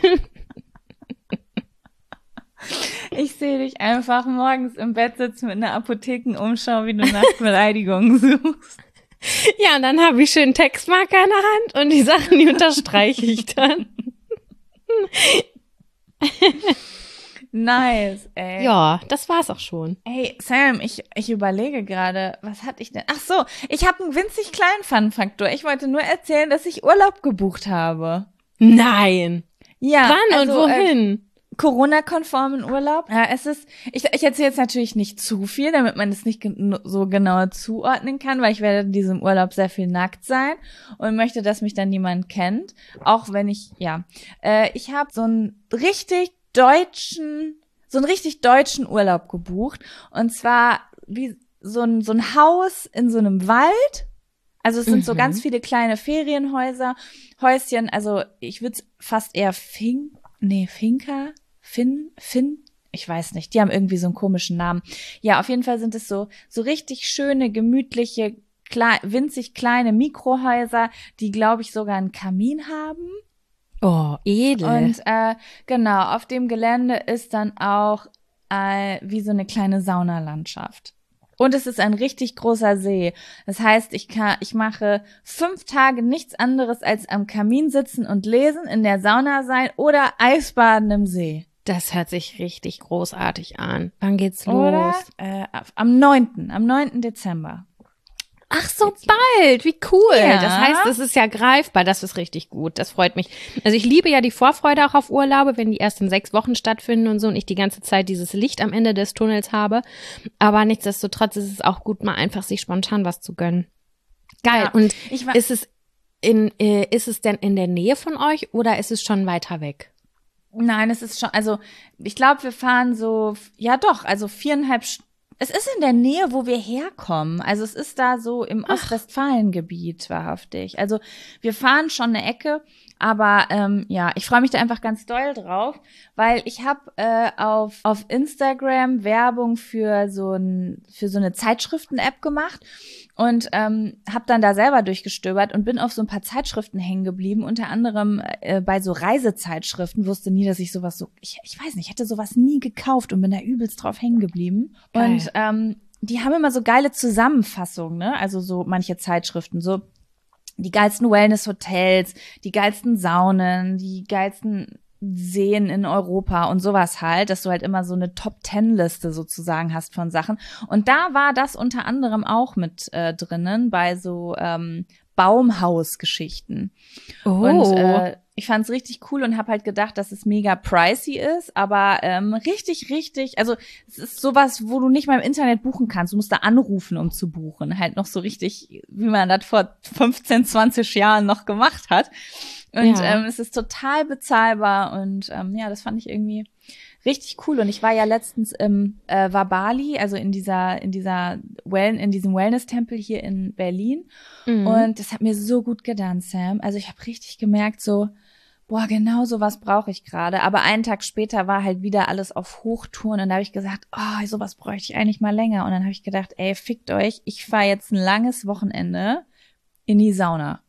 Ich sehe dich einfach morgens im Bett sitzen mit einer Apothekenumschau, wie du nach Beleidigungen suchst.
Ja, und dann habe ich schön Textmarker in der Hand und die Sachen, die unterstreiche ich dann.
Nice, ey.
Ja, das war's auch schon.
Hey, Sam, ich, ich überlege gerade, was hatte ich denn? Ach so, ich habe einen winzig kleinen Fun-Faktor. Ich wollte nur erzählen, dass ich Urlaub gebucht habe.
Nein.
Ja.
Wann
also,
und
Äh,
wohin?
Corona-konformen Urlaub. Ja, es ist, ich, ich erzähle jetzt natürlich nicht zu viel, damit man es nicht gen so genau zuordnen kann, weil ich werde in diesem Urlaub sehr viel nackt sein und möchte, dass mich dann niemand kennt. Auch wenn ich, ja, äh, ich habe so einen richtig deutschen, so einen richtig deutschen Urlaub gebucht und zwar wie so ein, so ein Haus in so einem Wald. Also es sind so
Mhm.
ganz viele kleine Ferienhäuser, Häuschen, also ich würde es fast eher Fink, nee, Finca, Fin, Fin, ich weiß nicht, die haben irgendwie so einen komischen Namen. Ja, auf jeden Fall sind es so, so richtig schöne, gemütliche, klei- winzig kleine Mikrohäuser, die, glaube ich, sogar einen Kamin haben.
Oh, edel.
Und äh, genau, auf dem Gelände ist dann auch äh, wie so eine kleine Saunalandschaft. Und es ist ein richtig großer See. Das heißt, ich kann, ich mache fünf Tage nichts anderes als am Kamin sitzen und lesen, in der Sauna sein oder Eisbaden im See.
Das hört sich richtig großartig an. Wann geht's
Oder?
los?
Äh, am neunten, am neunten Dezember.
Ach, so bald. Wie cool.
Ja.
Das heißt, es ist ja greifbar. Das ist richtig gut. Das freut mich. Also ich liebe ja die Vorfreude auch auf Urlaube, wenn die erst in sechs Wochen stattfinden und so und ich die ganze Zeit dieses Licht am Ende des Tunnels habe. Aber nichtsdestotrotz ist es auch gut, mal einfach sich spontan was zu gönnen. Geil.
Ja.
Und
Ich war,
ist es in, äh, ist es denn in der Nähe von euch oder ist es schon weiter weg?
Nein, es ist schon, also ich glaube, wir fahren so, ja doch, also viereinhalb Stunden. Es ist in der Nähe, wo wir herkommen. Also es ist da so im Ostwestfalen-Gebiet wahrhaftig. Also wir fahren schon eine Ecke, Aber ähm, ja, ich freue mich da einfach ganz doll drauf, weil ich habe äh, auf auf Instagram Werbung für so ein für so eine Zeitschriften-App gemacht und ähm, habe dann da selber durchgestöbert und bin auf so ein paar Zeitschriften hängen geblieben, unter anderem äh, bei so Reisezeitschriften. Wusste nie, dass ich sowas so, ich, ich weiß nicht, hätte sowas nie gekauft und bin da übelst drauf hängen geblieben.
Geil.
Und ähm, die haben immer so geile Zusammenfassungen, ne? Also so manche Zeitschriften, so die geilsten Wellness-Hotels, die geilsten Saunen, die geilsten Seen in Europa und sowas halt, dass du halt immer so eine Top-Ten-Liste sozusagen hast von Sachen. Und da war das unter anderem auch mit äh, drinnen bei so ähm, Baumhausgeschichten.
Oh.
Und äh, ich fand's richtig cool und habe halt gedacht, dass es mega pricey ist, aber ähm, richtig, richtig, also es ist sowas, wo du nicht mal im Internet buchen kannst. Du musst da anrufen, um zu buchen. Halt noch so richtig, wie man das vor fünfzehn, zwanzig Jahren noch gemacht hat. Und
Ja.
ähm, es ist total bezahlbar und ähm, ja, das fand ich irgendwie richtig cool. Und ich war ja letztens im äh, war Bali, also in dieser in dieser well in diesem Wellness-Tempel hier in Berlin.
Mhm.
Und das hat mir so gut getan, Sam. Also ich habe richtig gemerkt, so boah, genau sowas brauche ich gerade. Aber einen Tag später war halt wieder alles auf Hochtouren und da habe ich gesagt, oh, sowas bräuchte ich eigentlich mal länger. Und dann habe ich gedacht, ey, fickt euch, ich fahre jetzt ein langes Wochenende in die Sauna.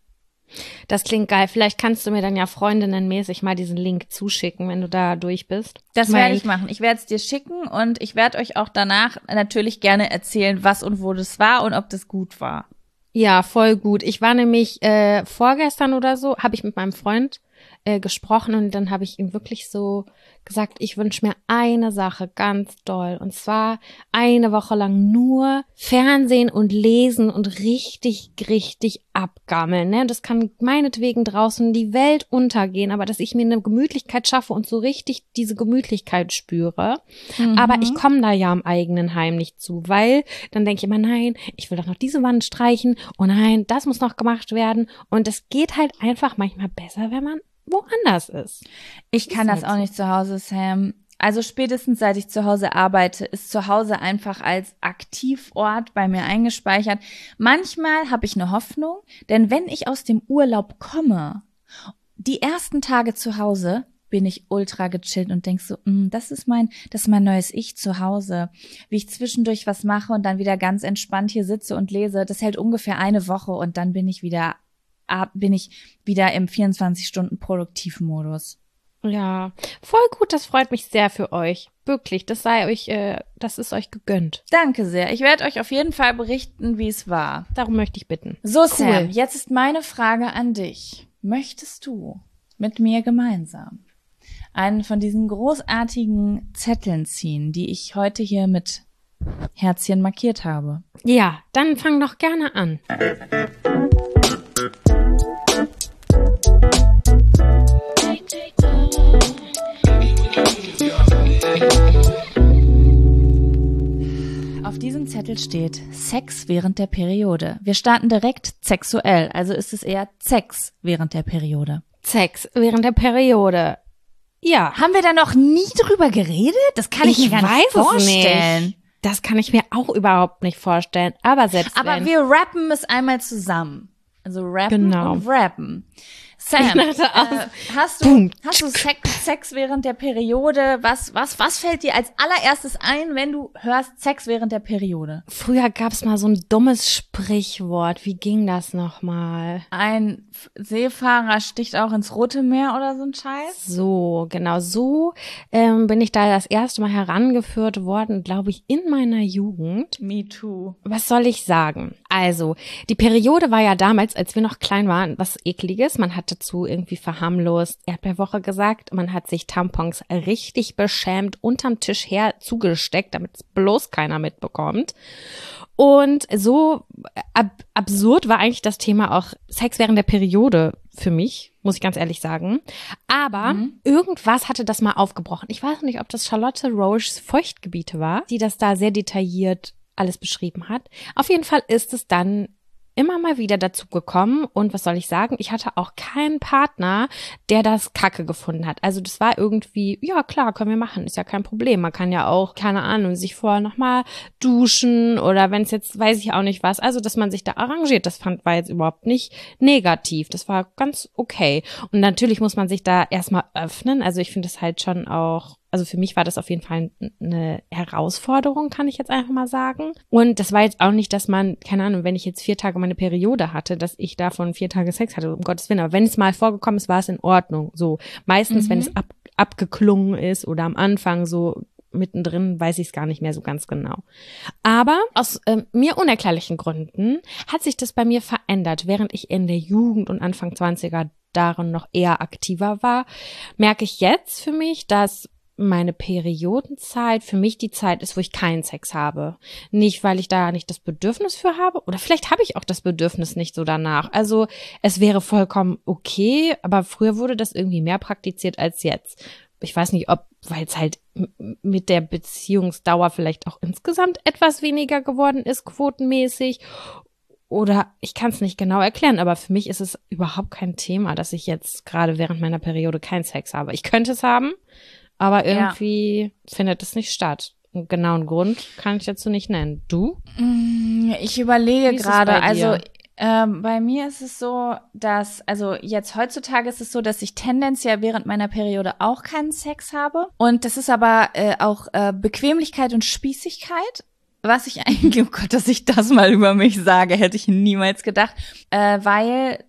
Das klingt geil. Vielleicht kannst du mir dann ja freundinnenmäßig mal diesen Link zuschicken, wenn du da durch bist.
Das
Weil-
werde ich machen. Ich werde es dir schicken und ich werde euch auch danach natürlich gerne erzählen, was und wo das war und ob das gut war.
Ja, voll gut. Ich war nämlich äh, vorgestern oder so, habe ich mit meinem Freund äh, gesprochen und dann habe ich ihm wirklich so gesagt, ich wünsche mir eine Sache ganz doll und zwar eine Woche lang nur Fernsehen und lesen und richtig, richtig abgammeln. Ne? Das kann meinetwegen draußen die Welt untergehen, aber dass ich mir eine Gemütlichkeit schaffe und so richtig diese Gemütlichkeit spüre.
Mhm.
Aber ich komme da ja im eigenen Heim nicht zu, weil dann denke ich immer, nein, ich will doch noch diese Wand streichen und nein, das muss noch gemacht werden und es geht halt einfach manchmal besser, wenn man woanders ist.
Ich kann
Ist
das
halt
auch
so.
nicht zu Hause, Sam. Also spätestens seit ich zu Hause arbeite, ist zu Hause einfach als Aktivort bei mir eingespeichert. Manchmal habe ich eine Hoffnung, denn wenn ich aus dem Urlaub komme, die ersten Tage zu Hause, bin ich ultra gechillt und denk so, mm, das ist mein, das ist mein neues Ich zu Hause. Wie ich zwischendurch was mache und dann wieder ganz entspannt hier sitze und lese, das hält ungefähr eine Woche und dann bin ich wieder ab, bin ich wieder im vierundzwanzig-Stunden-Produktivmodus.
Ja, voll gut, das freut mich sehr für euch. Wirklich, das sei euch, äh, das ist euch gegönnt.
Danke sehr. Ich werde euch auf jeden Fall berichten, wie es war.
Darum möchte ich bitten.
So,
Cool.
Sam, jetzt ist meine Frage an dich. Möchtest du mit mir gemeinsam einen von diesen großartigen Zetteln ziehen, die ich heute hier mit Herzchen markiert habe?
Ja, dann fang doch gerne an.
Auf diesem Zettel steht Sex während der Periode. Wir starten direkt sexuell, also ist es eher Sex während der Periode.
Sex während der Periode. Ja.
Haben wir da noch nie drüber geredet? Das kann ich,
Ich
mir gar nicht
weiß es
vorstellen.
nicht. Das kann ich mir auch überhaupt nicht vorstellen. Aber selbst
Aber
wenn.
wir rappen es einmal zusammen. Also rappen
Genau.
und rappen. Sam,
Ich dachte auch,
äh, hast du,
boom.
hast du Sex, Sex während der Periode? Was, was, was fällt dir als allererstes ein, wenn du hörst Sex während der Periode?
Früher gab's mal so ein dummes Sprichwort. Wie ging das nochmal?
Ein F- Seefahrer sticht auch ins Rote Meer oder so ein Scheiß?
So, genau so ähm, bin ich da das erste Mal herangeführt worden, glaube ich, in meiner Jugend.
Me too.
Was soll ich sagen? Also, die Periode war ja damals, als wir noch klein waren, was Ekliges. Man hat dazu irgendwie verharmlost Erdbeerwoche gesagt. Man hat sich Tampons richtig beschämt unterm Tisch her zugesteckt, damit es bloß keiner mitbekommt. Und so ab absurd war eigentlich das Thema auch Sex während der Periode für mich, muss ich ganz ehrlich sagen. Aber
Mhm.
irgendwas hatte das mal aufgebrochen. Ich weiß nicht, ob das Charlotte Roches Feuchtgebiete war, die das da sehr detailliert alles beschrieben hat. Auf jeden Fall ist es dann immer mal wieder dazu gekommen und was soll ich sagen, ich hatte auch keinen Partner, der das Kacke gefunden hat. Also das war irgendwie, ja klar, können wir machen, ist ja kein Problem. Man kann ja auch, keine Ahnung, sich vorher nochmal duschen oder wenn es jetzt, weiß ich auch nicht was, also dass man sich da arrangiert, das fand war jetzt überhaupt nicht negativ. Das war ganz okay. Und natürlich muss man sich da erstmal öffnen. Also ich finde es halt schon auch, also für mich war das auf jeden Fall eine Herausforderung, kann ich jetzt einfach mal sagen. Und das war jetzt auch nicht, dass man, keine Ahnung, wenn ich jetzt vier Tage meine Periode hatte, dass ich davon vier Tage Sex hatte, um Gottes Willen. Aber wenn es mal vorgekommen ist, war es in Ordnung. So meistens, mhm. wenn es ab, abgeklungen ist oder am Anfang so mittendrin, weiß ich es gar nicht mehr so ganz genau. Aber aus äh, mir unerklärlichen Gründen hat sich das bei mir verändert. Während ich in der Jugend und Anfang zwanziger darin noch eher aktiver war, merke ich jetzt für mich, dass meine Periodenzeit für mich die Zeit ist, wo ich keinen Sex habe. Nicht, weil ich da nicht das Bedürfnis für habe oder vielleicht habe ich auch das Bedürfnis nicht so danach. Also es wäre vollkommen okay, aber früher wurde das irgendwie mehr praktiziert als jetzt. Ich weiß nicht, ob, weil es halt mit der Beziehungsdauer vielleicht auch insgesamt etwas weniger geworden ist, quotenmäßig. Oder ich kann es nicht genau erklären, aber für mich ist es überhaupt kein Thema, dass ich jetzt gerade während meiner Periode keinen Sex habe. Ich könnte es haben, aber irgendwie ja. findet es nicht statt. Einen genauen Grund kann ich dazu nicht nennen. Du?
Ich überlege gerade, also ähm, bei mir ist es so, dass, also jetzt heutzutage ist es so, dass ich tendenziell während meiner Periode auch keinen Sex habe. Und das ist aber äh, auch äh, Bequemlichkeit und Spießigkeit. Was ich eigentlich, oh Gott, dass ich das mal über mich sage, hätte ich niemals gedacht. Äh, weil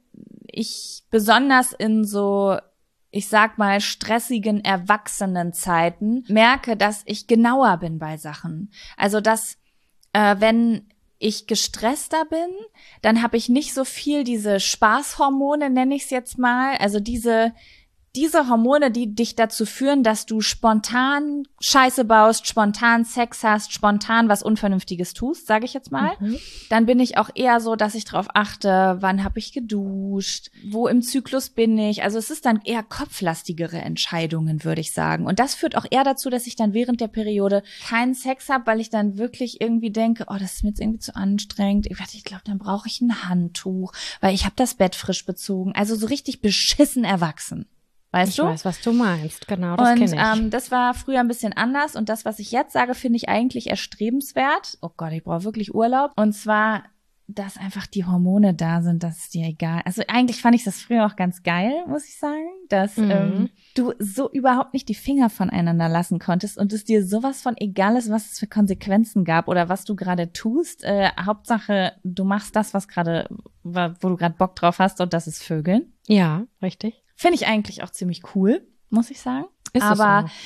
ich besonders in so, ich sag mal, stressigen Erwachsenenzeiten merke, dass ich genauer bin bei Sachen. Also, dass äh, wenn ich gestresster bin, dann habe ich nicht so viel diese Spaßhormone, nenne ich es jetzt mal. Also diese diese Hormone, die dich dazu führen, dass du spontan Scheiße baust, spontan Sex hast, spontan was Unvernünftiges tust, sage ich jetzt mal. Mhm. Dann bin ich auch eher so, dass ich darauf achte, wann habe ich geduscht, wo im Zyklus bin ich. Also es ist dann eher kopflastigere Entscheidungen, würde ich sagen. Und das führt auch eher dazu, dass ich dann während der Periode keinen Sex habe, weil ich dann wirklich irgendwie denke, oh, das ist mir jetzt irgendwie zu anstrengend. Ich, ich glaube, dann brauche ich ein Handtuch, weil ich habe das Bett frisch bezogen. Also so richtig beschissen erwachsen. Weißt
ich
du?
Ich weiß, was du meinst. Genau, das kenne ich.
Und ähm, das war früher ein bisschen anders. Und das, was ich jetzt sage, finde ich eigentlich erstrebenswert. Oh Gott, ich brauche wirklich Urlaub. Und zwar, dass einfach die Hormone da sind, das ist dir egal. Also eigentlich fand ich das früher auch ganz geil, muss ich sagen, dass mhm. ähm, du so überhaupt nicht die Finger voneinander lassen konntest und es dir sowas von egal ist, was es für Konsequenzen gab oder was du gerade tust. Äh, Hauptsache, du machst das, was gerade, wo du gerade Bock drauf hast, und das ist Vögeln.
Ja, richtig.
Finde ich eigentlich auch ziemlich cool, muss ich sagen.
Ist
aber
es so?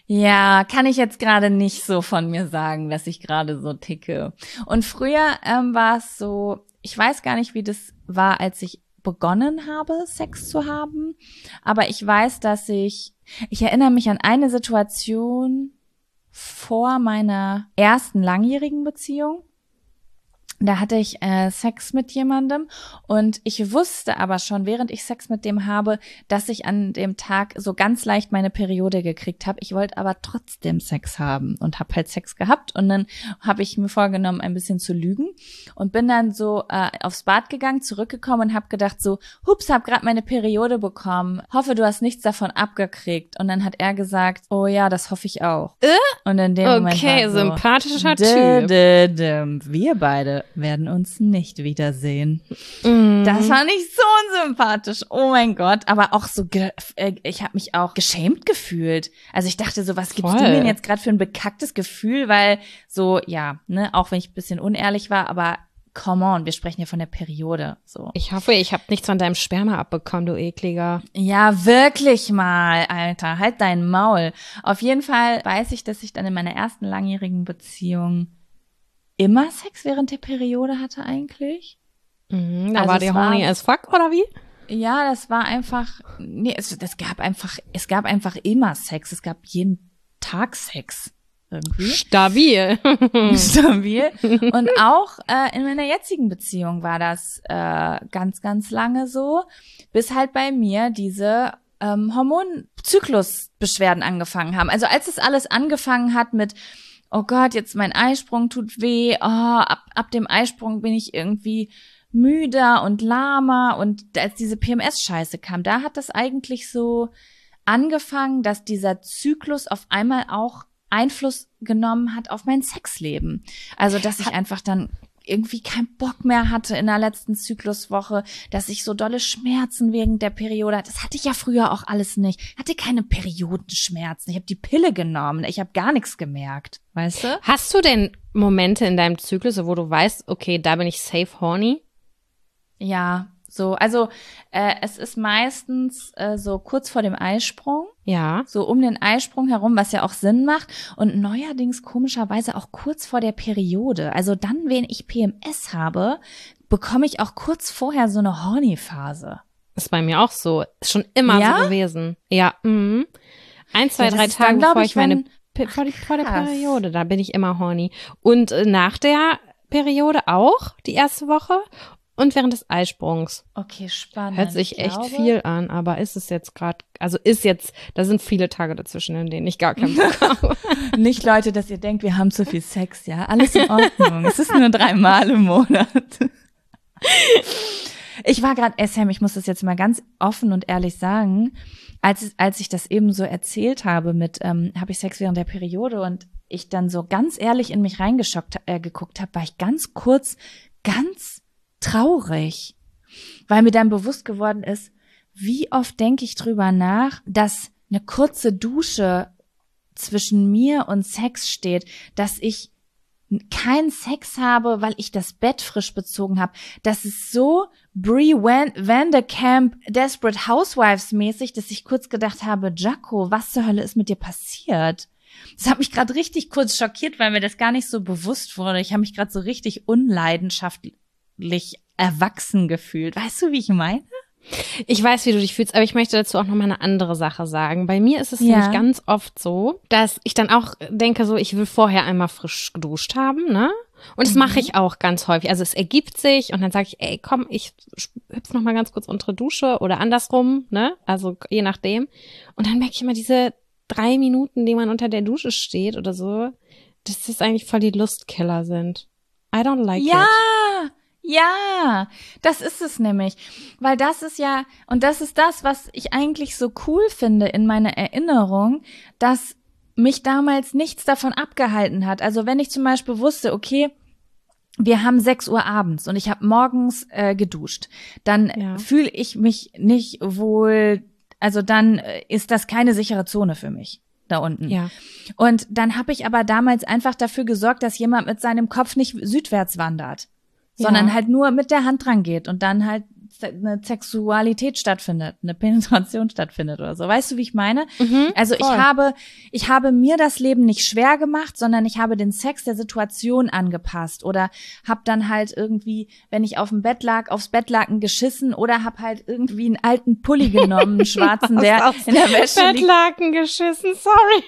Ja, kann ich jetzt gerade nicht so von mir sagen, dass ich gerade so ticke. Und früher ähm, war es so, ich weiß gar nicht, wie das war, als ich begonnen habe, Sex zu haben. Aber ich weiß, dass ich, ich erinnere mich an eine Situation vor meiner ersten langjährigen Beziehung. Da hatte ich äh, Sex mit jemandem und ich wusste aber schon, während ich Sex mit dem habe, dass ich an dem Tag so ganz leicht meine Periode gekriegt habe. Ich wollte aber trotzdem Sex haben und habe halt Sex gehabt und dann habe ich mir vorgenommen, ein bisschen zu lügen und bin dann so äh, aufs Bad gegangen, zurückgekommen und habe gedacht so, hups, hab gerade meine Periode bekommen, hoffe, du hast nichts davon abgekriegt. Und dann hat er gesagt, oh ja, das hoffe ich auch.
Äh?
Und in dem
okay,
Moment
okay,
so,
sympathischer
dä,
Typ.
dä, dä, wir beide werden uns nicht wiedersehen.
Mm.
Das war nicht so unsympathisch. Oh mein Gott. Aber auch so, ge- äh, ich habe mich auch geschämt gefühlt. Also ich dachte so, was gibst
Voll.
du mir denn jetzt gerade für ein bekacktes Gefühl? Weil so, ja, ne, auch wenn ich ein bisschen unehrlich war, aber come on, wir sprechen ja von der Periode. So.
Ich hoffe, ich habe nichts von deinem Sperma abbekommen, du ekliger.
Ja, wirklich mal, Alter. Halt dein Maul. Auf jeden Fall weiß ich, dass ich dann in meiner ersten langjährigen Beziehung immer Sex während der Periode hatte eigentlich.
Mhm, da
Also
war
es
der
war-
horny as fuck, oder wie?
Ja, das war einfach, nee, es, es gab einfach, es gab einfach immer Sex. Es gab jeden Tag Sex. Irgendwie.
Stabil.
Stabil. Und auch äh, in meiner jetzigen Beziehung war das äh, ganz, ganz lange so, bis halt bei mir diese ähm, Hormonzyklusbeschwerden angefangen haben. Also als es alles angefangen hat mit, oh Gott, jetzt mein Eisprung tut weh, oh, ab, ab dem Eisprung bin ich irgendwie müder und lahmer und als diese P M S-Scheiße kam, da hat das eigentlich so angefangen, dass dieser Zyklus auf einmal auch Einfluss genommen hat auf mein Sexleben. Also, dass ich einfach dann irgendwie keinen Bock mehr hatte in der letzten Zykluswoche, dass ich so dolle Schmerzen wegen der Periode hatte. Das hatte ich ja früher auch alles nicht. Ich hatte keine Periodenschmerzen. Ich habe die Pille genommen. Ich habe gar nichts gemerkt, weißt du?
Hast du denn Momente in deinem Zyklus, wo du weißt, okay, da bin ich safe horny?
Ja, so, also äh, es ist meistens äh, so kurz vor dem Eisprung.
Ja.
So um den Eisprung herum, was ja auch Sinn macht. Und neuerdings komischerweise auch kurz vor der Periode. Also dann, wenn ich P M S habe, bekomme ich auch kurz vorher so eine Horny-Phase.
Ist bei mir auch so. Ist schon immer
Ja?
so gewesen. Ja. Mhm. Ein, zwei,
Ja, das
drei
ist dann,
Tage,
glaub
bevor
ich,
ich meine,
wenn-
Pe- vor, die, vor der
krass.
Periode, da bin ich immer horny. Und äh, nach der Periode auch, die erste Woche. Und während des Eisprungs.
Okay, spannend.
Hört sich
Ich
echt
glaube,
viel an, aber ist es jetzt gerade, also ist jetzt, da sind viele Tage dazwischen, in denen ich gar keinen Bock habe.
Nicht, Leute, dass ihr denkt, wir haben zu viel Sex, ja? Alles in Ordnung. Es ist nur dreimal im Monat. Ich war gerade, Sam, ich muss das jetzt mal ganz offen und ehrlich sagen, als, als ich das eben so erzählt habe mit, ähm, habe ich Sex während der Periode und ich dann so ganz ehrlich in mich reingeschockt, äh, geguckt habe, war ich ganz kurz, ganz traurig, weil mir dann bewusst geworden ist, wie oft denke ich drüber nach, dass eine kurze Dusche zwischen mir und Sex steht, dass ich keinen Sex habe, weil ich das Bett frisch bezogen habe. Das ist so Brie Van, Vanderkamp Desperate Housewives mäßig, dass ich kurz gedacht habe, Jaco, was zur Hölle ist mit dir passiert? Das hat mich gerade richtig kurz schockiert, weil mir das gar nicht so bewusst wurde. Ich habe mich gerade so richtig unleidenschaftlich erwachsen gefühlt. Weißt du, wie ich meine?
Ich weiß, wie du dich fühlst, aber ich möchte dazu auch noch mal eine andere Sache sagen. Bei mir ist es
Ja.
nämlich ganz oft so, dass ich dann auch denke, so, ich will vorher einmal frisch geduscht haben, ne? Und das
Mhm.
mache ich auch ganz häufig. Also es ergibt sich und dann sage ich, ey, komm, ich hüpf noch mal ganz kurz unter Dusche oder andersrum, ne? Also je nachdem. Und dann merke ich immer diese drei Minuten, die man unter der Dusche steht oder so, dass das eigentlich voll die Lustkiller sind. I don't like
Ja,
it.
ja, das ist es nämlich. Weil das ist ja, und das ist das, was ich eigentlich so cool finde in meiner Erinnerung, dass mich damals nichts davon abgehalten hat. Also wenn ich zum Beispiel wusste, okay, wir haben sechs Uhr abends und ich habe morgens äh, geduscht, dann
Ja.
fühle ich mich nicht wohl, also dann äh, ist das keine sichere Zone für mich da unten.
Ja.
Und dann habe ich aber damals einfach dafür gesorgt, dass jemand mit seinem Kopf nicht südwärts wandert, sondern
Ja.
halt nur mit der Hand dran geht und dann halt eine Sexualität stattfindet, eine Penetration stattfindet oder so. Weißt du, wie ich meine?
Mhm,
Also ich
voll.
habe, ich habe mir das Leben nicht schwer gemacht, sondern ich habe den Sex der Situation angepasst oder habe dann halt irgendwie, wenn ich auf dem Bett lag, aufs Bettlaken geschissen oder habe halt irgendwie einen alten Pulli genommen, einen schwarzen,
Hast
der
aufs
in der Wäsche liegt.
Bettlaken geschissen, sorry.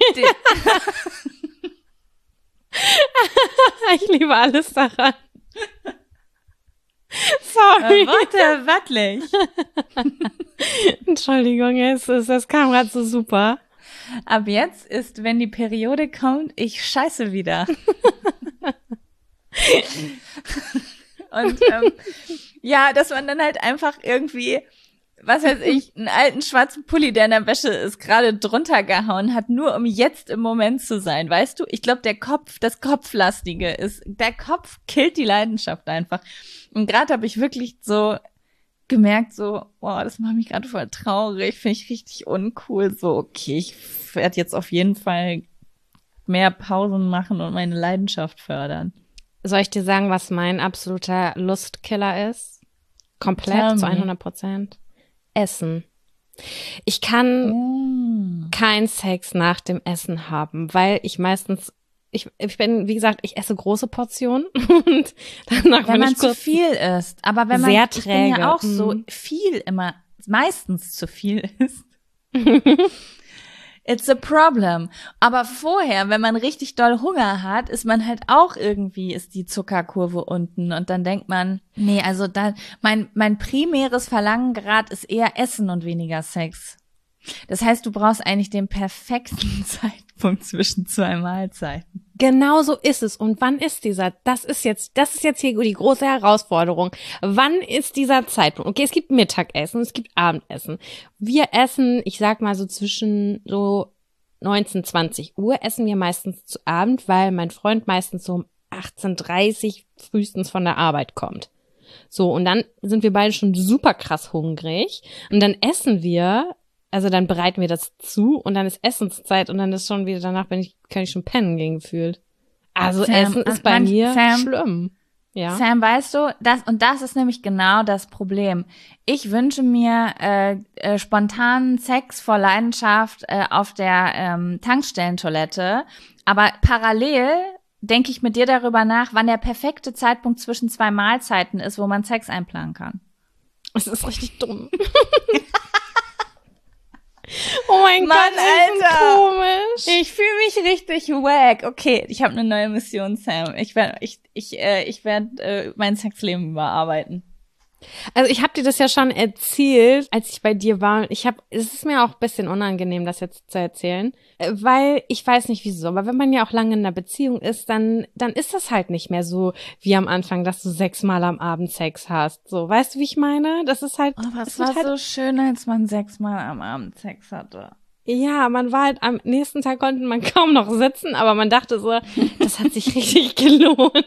Ich liebe alles daran. Sorry.
Äh, warte, wattelig.
Entschuldigung, es ist, das kam gerade so super.
Ab jetzt ist, wenn die Periode kommt, ich scheiße wieder. Und ähm, ja, dass man dann halt einfach irgendwie, was weiß ich, einen alten schwarzen Pulli, der in der Wäsche ist, gerade drunter gehauen hat, nur um jetzt im Moment zu sein, weißt du? Ich glaube, der Kopf, das Kopflastige ist, der Kopf killt die Leidenschaft einfach. Und gerade habe ich wirklich so gemerkt, so, boah, das macht mich gerade voll traurig, finde ich richtig uncool. So, okay, ich werde jetzt auf jeden Fall mehr Pausen machen und meine Leidenschaft fördern.
Soll ich dir sagen, was mein absoluter Lustkiller ist?
Tell
Komplett, zu
me.
hundert Prozent. Essen. Ich kann
Mm.
keinen Sex nach dem Essen haben, weil ich meistens, ich, ich bin, wie gesagt, ich esse große Portionen und danach
Wenn
bin
man
ich
zu
kurz
viel isst, aber wenn man,
sehr
ich bin ja
träge.
auch so
Mm.
viel immer, meistens zu viel isst. It's a problem. Aber vorher, wenn man richtig doll Hunger hat, ist man halt auch irgendwie, ist die Zuckerkurve unten und dann denkt man, nee, also da, mein, mein primäres Verlangen gerade ist eher Essen und weniger Sex. Das heißt, du brauchst eigentlich den perfekten Zeitpunkt zwischen zwei Mahlzeiten.
Genau so ist es. Und wann ist dieser? Das ist jetzt, das ist jetzt hier die große Herausforderung. Wann ist dieser Zeitpunkt? Okay, es gibt Mittagessen, es gibt Abendessen. Wir essen, ich sag mal so zwischen so neunzehn, zwanzig Uhr essen wir meistens zu Abend, weil mein Freund meistens so um achtzehn Uhr dreißig frühestens von der Arbeit kommt. So, und dann sind wir beide schon super krass hungrig. Und dann essen wir, also dann bereiten wir das zu und dann ist Essenszeit und dann ist schon wieder, danach bin ich, kann ich schon pennen gehen gefühlt. Also
Sam,
Essen ist bei
manch,
mir
Sam,
schlimm. Ja.
Sam, weißt du, das und das ist nämlich genau das Problem. Ich wünsche mir äh, äh, spontanen Sex vor Leidenschaft äh, auf der ähm, Tankstellentoilette, aber parallel denke ich mit dir darüber nach, wann der perfekte Zeitpunkt zwischen zwei Mahlzeiten ist, wo man Sex einplanen kann.
Es ist richtig dumm. Oh mein
Mann,
Gott, Alter. Komisch.
Ich fühle mich richtig wack. Okay, ich habe eine neue Mission, Sam. Ich werde ich ich äh, ich werde äh, mein Sexleben überarbeiten.
Also ich habe dir das ja schon erzählt, als ich bei dir war. Ich habe, es ist mir auch ein bisschen unangenehm, das jetzt zu erzählen, weil ich weiß nicht wieso, aber wenn man ja auch lange in einer Beziehung ist, dann dann ist das halt nicht mehr so wie am Anfang, dass du sechsmal am Abend Sex hast. So, weißt du, wie ich meine? Das ist halt.
Aber es
es
war
halt,
so schön, als man sechsmal am Abend Sex hatte.
Ja, man war halt am nächsten Tag konnte man kaum noch sitzen, aber man dachte so, das hat sich richtig gelohnt.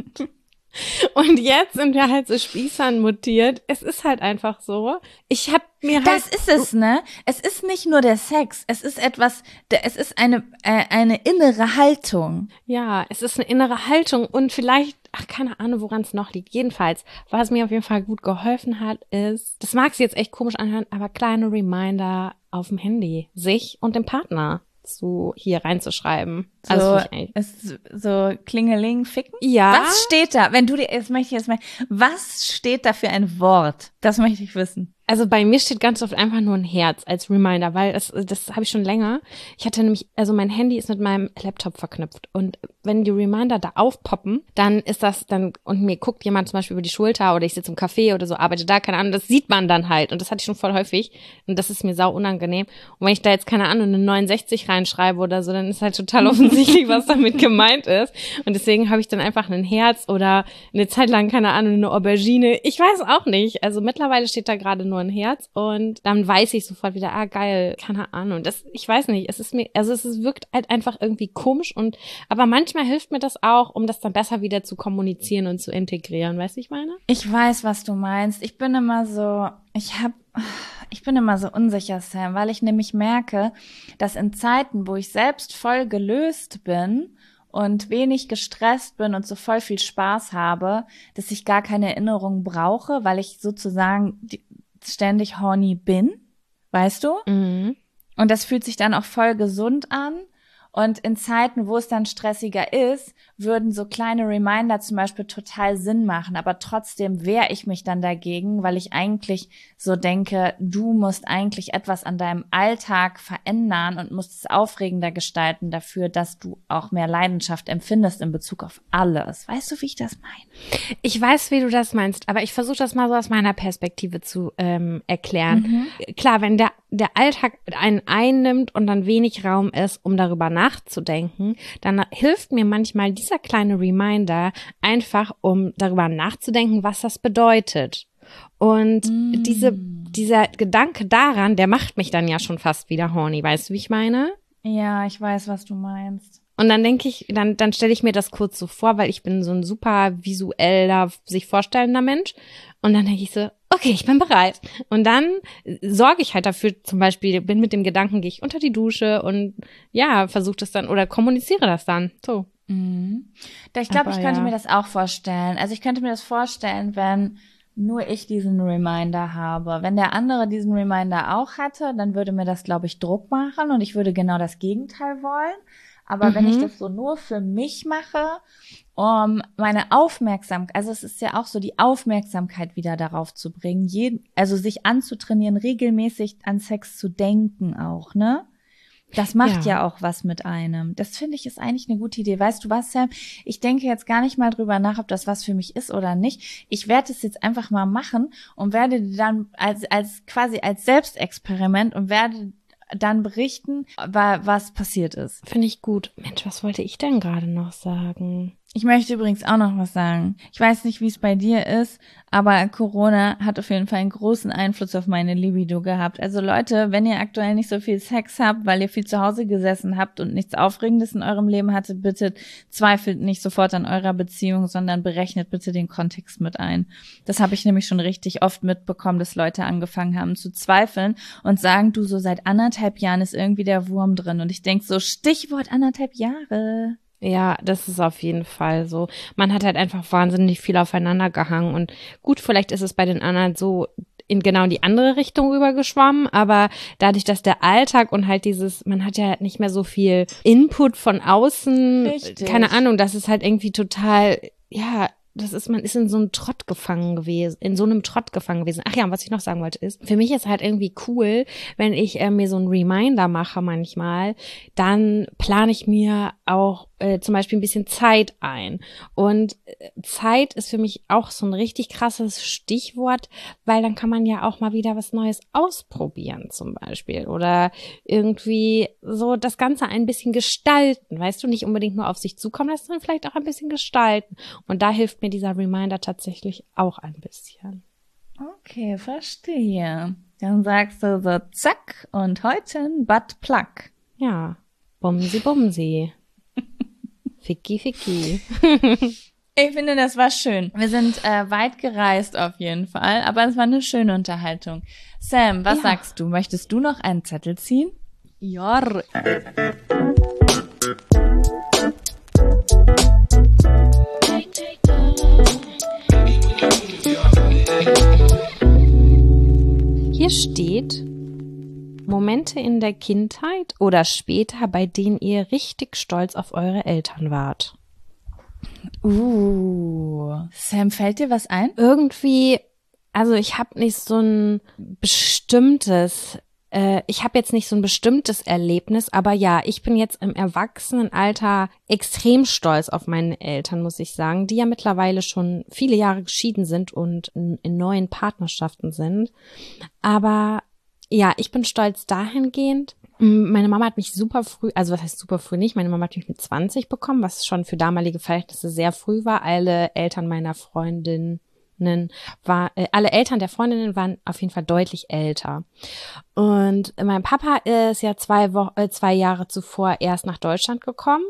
Und jetzt sind wir halt so Spießern mutiert. Es ist halt einfach so. Ich hab mir halt.
Das ist es, ne? Es ist nicht nur der Sex. Es ist etwas, es ist eine, äh, eine innere Haltung.
Ja, es ist eine innere Haltung und vielleicht, ach, keine Ahnung, woran es noch liegt. Jedenfalls, was mir auf jeden Fall gut geholfen hat, ist, das mag sich jetzt echt komisch anhören, aber kleine Reminder auf dem Handy. Sich und dem Partner so hier reinzuschreiben.
So,
Also
ist so Klingeling, ficken?
Ja.
Was steht da? Wenn du dir, jetzt möchte ich jetzt mal, was steht da für ein Wort? Das möchte ich wissen.
Also bei mir steht ganz oft einfach nur ein Herz als Reminder, weil das, das habe ich schon länger. Ich hatte nämlich, also mein Handy ist mit meinem Laptop verknüpft und wenn die Reminder da aufpoppen, dann ist das dann, und mir guckt jemand zum Beispiel über die Schulter oder ich sitze im Café oder so, arbeite da, keine Ahnung, das sieht man dann halt und das hatte ich schon voll häufig und das ist mir sau unangenehm. Und wenn ich da jetzt, keine Ahnung, eine neunundsechzig reinschreibe oder so, dann ist halt total offensichtlich, was damit gemeint ist und deswegen habe ich dann einfach ein Herz oder eine Zeit lang, keine Ahnung, eine Aubergine. Ich weiß auch nicht. Also mittlerweile steht da gerade nur ein Herz und dann weiß ich sofort wieder, ah geil, keine Ahnung. Das, ich weiß nicht, es ist mir, also es ist, wirkt halt einfach irgendwie komisch und, aber manchmal hilft mir das auch, um das dann besser wieder zu kommunizieren und zu integrieren, weißt du, ich meine?
Ich weiß, was du meinst. Ich bin immer so, ich hab, ich bin immer so unsicher, Sam, weil ich nämlich merke, dass in Zeiten, wo ich selbst voll gelöst bin und wenig gestresst bin und so voll viel Spaß habe, dass ich gar keine Erinnerung brauche, weil ich sozusagen die, ständig horny bin, weißt du?
Mhm.
Und das fühlt sich dann auch voll gesund an. Und in Zeiten, wo es dann stressiger ist, würden so kleine Reminder zum Beispiel total Sinn machen. Aber trotzdem wehre ich mich dann dagegen, weil ich eigentlich so denke, du musst eigentlich etwas an deinem Alltag verändern und musst es aufregender gestalten dafür, dass du auch mehr Leidenschaft empfindest in Bezug auf alles. Weißt du, wie ich das meine?
Ich weiß, wie du das meinst, aber ich versuche das mal so aus meiner Perspektive zu ähm, erklären. Mhm. Klar, wenn der, der Alltag einen einnimmt und dann wenig Raum ist, um darüber nachzudenken, dann hilft mir manchmal dieser kleine Reminder einfach, um darüber nachzudenken, was das bedeutet. Und mm. diese, dieser Gedanke daran, der macht mich dann ja schon fast wieder horny. Weißt du, wie ich meine?
Ja, ich weiß, was du meinst.
Und dann denke ich, dann, dann stelle ich mir das kurz so vor, weil ich bin so ein super visueller, sich vorstellender Mensch. Und dann denke ich so, okay, ich bin bereit. Und dann sorge ich halt dafür, zum Beispiel, bin mit dem Gedanken, gehe ich unter die Dusche und ja, versuche das dann oder kommuniziere das dann. So.
Mhm. Ich glaube, ich könnte ja. mir das auch vorstellen. Also ich könnte mir das vorstellen, wenn nur ich diesen Reminder habe. Wenn der andere diesen Reminder auch hatte, dann würde mir das, glaube ich, Druck machen und ich würde genau das Gegenteil wollen. Aber mhm. wenn ich das so nur für mich mache, um meine Aufmerksamkeit, also es ist ja auch so, die Aufmerksamkeit wieder darauf zu bringen, jeden, also sich anzutrainieren, regelmäßig an Sex zu denken auch, ne? Das macht ja. ja auch was mit einem. Das finde ich ist eigentlich eine gute Idee. Weißt du was, Sam? Ich denke jetzt gar nicht mal drüber nach, ob das was für mich ist oder nicht. Ich werde es jetzt einfach mal machen und werde dann als als quasi als Selbstexperiment und werde dann berichten, was passiert ist.
Finde ich gut. Mensch, was wollte ich denn gerade noch sagen?
Ich möchte übrigens auch noch was sagen. Ich weiß nicht, wie es bei dir ist, aber Corona hat auf jeden Fall einen großen Einfluss auf meine Libido gehabt. Also Leute, wenn ihr aktuell nicht so viel Sex habt, weil ihr viel zu Hause gesessen habt und nichts Aufregendes in eurem Leben hattet, bitte zweifelt nicht sofort an eurer Beziehung, sondern berechnet bitte den Kontext mit ein. Das habe ich nämlich schon richtig oft mitbekommen, dass Leute angefangen haben zu zweifeln und sagen, du, so seit anderthalb Jahren ist irgendwie der Wurm drin. Und ich denke so, Stichwort anderthalb Jahre.
Ja, das ist auf jeden Fall so. Man hat halt einfach wahnsinnig viel aufeinander gehangen und gut, vielleicht ist es bei den anderen so in genau die andere Richtung rübergeschwommen, aber dadurch, dass der Alltag und halt dieses, man hat ja nicht mehr so viel Input von außen,
Richtig.
Keine Ahnung, das ist halt irgendwie total, ja, das ist, man ist in so einem Trott gefangen gewesen, in so einem Trott gefangen gewesen. Ach ja, und was ich noch sagen wollte ist, für mich ist halt irgendwie cool, wenn ich äh, mir so einen Reminder mache manchmal, dann plane ich mir auch äh, zum Beispiel ein bisschen Zeit ein. Und äh, Zeit ist für mich auch so ein richtig krasses Stichwort, weil dann kann man ja auch mal wieder was Neues ausprobieren zum Beispiel oder irgendwie so das Ganze ein bisschen gestalten, weißt du, nicht unbedingt nur auf sich zukommen lassen, sondern vielleicht auch ein bisschen gestalten. Und da hilft mir dieser Reminder tatsächlich auch ein bisschen.
Okay, verstehe. Dann sagst du so zack und heute ein Buttplug.
Ja, bumsi bumsi. Ficky ficky.
Ich finde, das war schön. Wir sind äh, weit gereist auf jeden Fall, aber es war eine schöne Unterhaltung. Sam, was
ja.
sagst du? Möchtest du noch einen Zettel ziehen?
Ja. Hier steht, Momente in der Kindheit oder später, bei denen ihr richtig stolz auf eure Eltern wart.
Uh, Sam, fällt dir was ein?
Irgendwie, also ich habe nicht so ein bestimmtes, äh, ich habe jetzt nicht so ein bestimmtes Erlebnis, aber ja, ich bin jetzt im Erwachsenenalter extrem stolz auf meine Eltern, muss ich sagen, die ja mittlerweile schon viele Jahre geschieden sind und in, in neuen Partnerschaften sind. Aber ja, ich bin stolz dahingehend. Meine Mama hat mich super früh, also was heißt super früh nicht, meine Mama hat mich mit zwanzig bekommen, was schon für damalige Verhältnisse sehr früh war. Alle Eltern meiner Freundinnen war, äh, alle Eltern der Freundinnen waren auf jeden Fall deutlich älter. Und mein Papa ist ja zwei Wo- äh, zwei Jahre zuvor erst nach Deutschland gekommen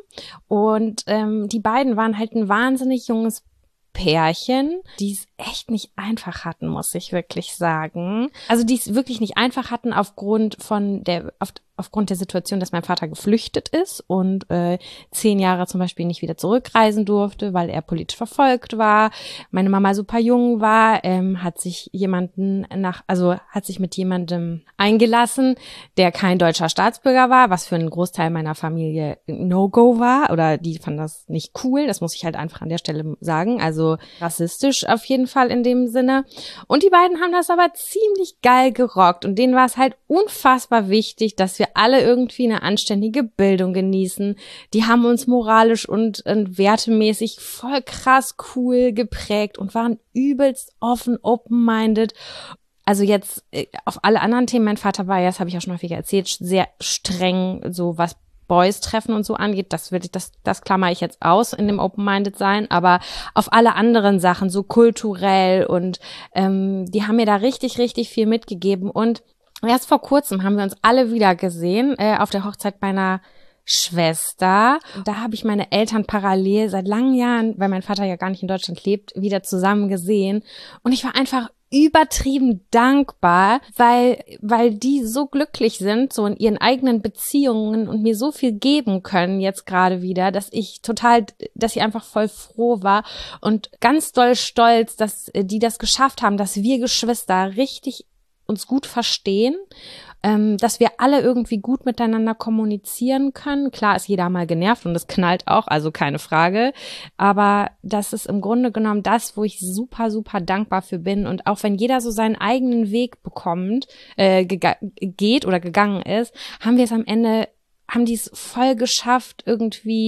und ähm, die beiden waren halt ein wahnsinnig junges Pärchen, die es echt nicht einfach hatten, muss ich wirklich sagen. Also die es wirklich nicht einfach hatten aufgrund von der auf, aufgrund der Situation, dass mein Vater geflüchtet ist und äh, zehn Jahre zum Beispiel nicht wieder zurückreisen durfte, weil er politisch verfolgt war. Meine Mama super jung war, ähm, hat sich jemanden nach, also hat sich mit jemandem eingelassen, der kein deutscher Staatsbürger war, was für einen Großteil meiner Familie No-Go war oder die fanden das nicht cool. Das muss ich halt einfach an der Stelle sagen. Also rassistisch auf jeden Fall in dem Sinne. Und die beiden haben das aber ziemlich geil gerockt und denen war es halt unfassbar wichtig, dass wir alle irgendwie eine anständige Bildung genießen. Die haben uns moralisch und, und wertemäßig voll krass cool geprägt und waren übelst offen, open-minded. Also jetzt äh, auf alle anderen Themen, mein Vater war ja, das habe ich auch schon häufiger erzählt, sehr streng, so was Boys-Treffen und so angeht, das würde ich, das, das klammer ich jetzt aus in dem Open-Minded sein, aber auf alle anderen Sachen, so kulturell und ähm, die haben mir da richtig, richtig viel mitgegeben und erst vor kurzem haben wir uns alle wieder gesehen, äh, auf der Hochzeit meiner Schwester. Da habe ich meine Eltern parallel seit langen Jahren, weil mein Vater ja gar nicht in Deutschland lebt, wieder zusammen gesehen und ich war einfach übertrieben dankbar, weil weil die so glücklich sind, so in ihren eigenen Beziehungen und mir so viel geben können jetzt gerade wieder, dass ich total, dass ich einfach voll froh war und ganz doll stolz, dass die das geschafft haben, dass wir Geschwister richtig uns gut verstehen, ähm, dass wir alle irgendwie gut miteinander kommunizieren können. Klar ist jeder mal genervt und es knallt auch, also keine Frage. Aber das ist im Grunde genommen das, wo ich super, super dankbar für bin. Und auch wenn jeder so seinen eigenen Weg bekommt, äh, gega- geht oder gegangen ist, haben wir es am Ende, haben die es voll geschafft, irgendwie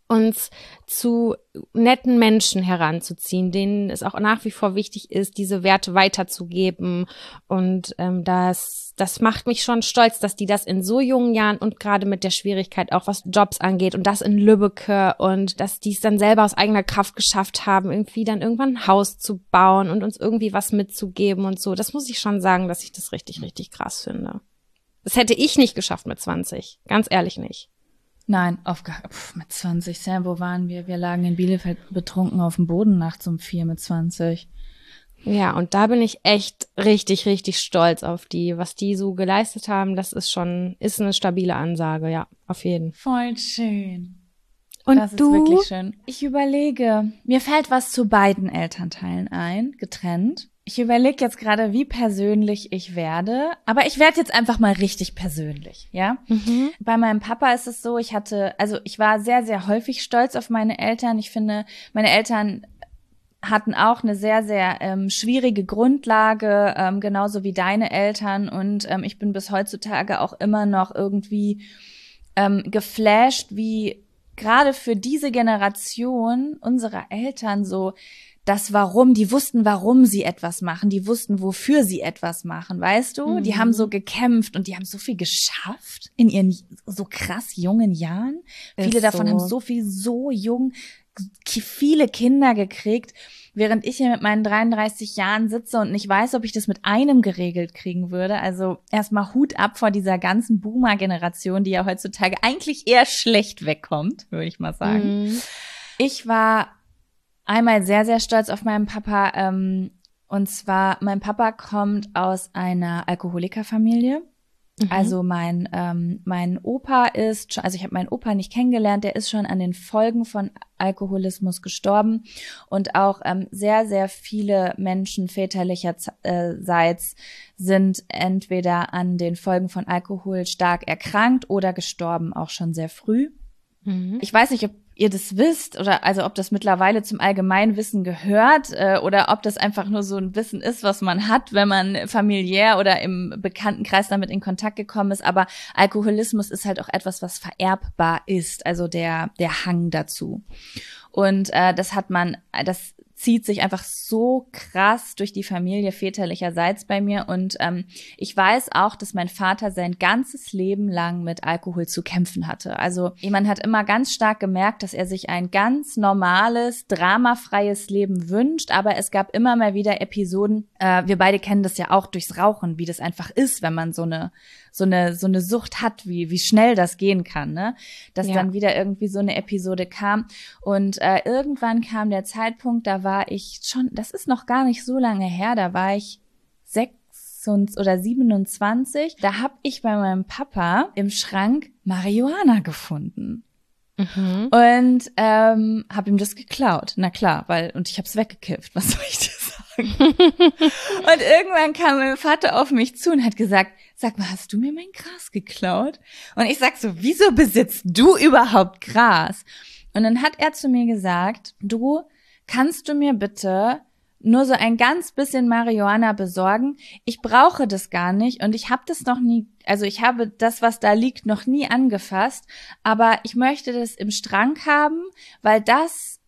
uns zu netten Menschen heranzuziehen, denen es auch nach wie vor wichtig ist, diese Werte weiterzugeben. Und ähm, das, das macht mich schon stolz, dass die das in so jungen Jahren und gerade mit der Schwierigkeit auch was Jobs angeht und das in Lübbecke und dass die es dann selber aus eigener Kraft geschafft haben, irgendwie dann irgendwann ein Haus zu bauen und uns irgendwie was mitzugeben und so. Das muss ich schon sagen, dass ich das richtig, richtig krass finde. Das hätte ich nicht geschafft mit zwanzig, ganz ehrlich nicht.
Nein, auf gar pf, mit zwanzig, Sam, wo waren wir? Wir lagen in Bielefeld betrunken auf dem Boden nachts um vier mit zwanzig.
Ja, und da bin ich echt richtig, richtig stolz auf die, was die so geleistet haben. Das ist schon, ist eine stabile Ansage, ja, auf jeden Fall.
Voll schön.
Und
das
du?
ist wirklich schön. Ich überlege, mir fällt was zu beiden Elternteilen ein, getrennt. Ich überlege jetzt gerade, wie persönlich ich werde, aber ich werde jetzt einfach mal richtig persönlich, ja?
Mhm.
Bei meinem Papa ist es so, ich hatte, also ich war sehr, sehr häufig stolz auf meine Eltern. Ich finde, meine Eltern hatten auch eine sehr, sehr ähm, schwierige Grundlage, ähm, genauso wie deine Eltern. Und ähm, ich bin bis heutzutage auch immer noch irgendwie ähm, geflasht, wie gerade für diese Generation unserer Eltern so das Warum, die wussten, warum sie etwas machen, die wussten, wofür sie etwas machen, weißt du? Mhm. Die haben so gekämpft und die haben so viel geschafft in ihren so krass jungen Jahren. Ist Viele davon so. haben so viel, so jung, viele Kinder gekriegt, während ich hier mit meinen dreiunddreißig Jahren sitze und nicht weiß, ob ich das mit einem geregelt kriegen würde. Also erstmal Hut ab vor dieser ganzen Boomer-Generation, die ja heutzutage eigentlich eher schlecht wegkommt, würde ich mal sagen. Mhm. Ich war einmal sehr, sehr stolz auf meinen Papa. Ähm, und zwar, mein Papa kommt aus einer Alkoholikerfamilie. Mhm. Also mein ähm, mein Opa ist, schon, also ich habe meinen Opa nicht kennengelernt, der ist schon an den Folgen von Alkoholismus gestorben. Und auch ähm, sehr, sehr viele Menschen väterlicherseits sind entweder an den Folgen von Alkohol stark erkrankt oder gestorben, auch schon sehr früh. Mhm. Ich weiß nicht, ob ihr das wisst oder also ob das mittlerweile zum Allgemeinwissen gehört äh, oder ob das einfach nur so ein Wissen ist, was man hat, wenn man familiär oder im Bekanntenkreis damit in Kontakt gekommen ist. Aber Alkoholismus ist halt auch etwas, was vererbbar ist, also der der Hang dazu. Und äh, das hat man, das zieht sich einfach so krass durch die Familie väterlicherseits bei mir. Und ähm, ich weiß auch, dass mein Vater sein ganzes Leben lang mit Alkohol zu kämpfen hatte. Also man hat immer ganz stark gemerkt, dass er sich ein ganz normales, dramafreies Leben wünscht. Aber es gab immer mal wieder Episoden, äh, wir beide kennen das ja auch durchs Rauchen, wie das einfach ist, wenn man so eine so eine so eine Sucht hat, wie wie schnell das gehen kann, ne? Dass ja. dann wieder irgendwie so eine Episode kam. Und äh, irgendwann kam der Zeitpunkt, da war ich schon, das ist noch gar nicht so lange her, da war ich sechs oder siebenundzwanzig. Da habe ich bei meinem Papa im Schrank Marihuana gefunden. Mhm. Und ähm, habe ihm das geklaut. Na klar, weil, und ich habe es weggekifft, was soll ich dir sagen? Und irgendwann kam mein Vater auf mich zu und hat gesagt, sag mal, hast du mir mein Gras geklaut? Und ich sag so, wieso besitzt du überhaupt Gras? Und dann hat er zu mir gesagt, du, kannst du mir bitte nur so ein ganz bisschen Marihuana besorgen? Ich brauche das gar nicht und ich habe das noch nie, also ich habe das, was da liegt, noch nie angefasst, aber ich möchte das im Schrank haben, weil das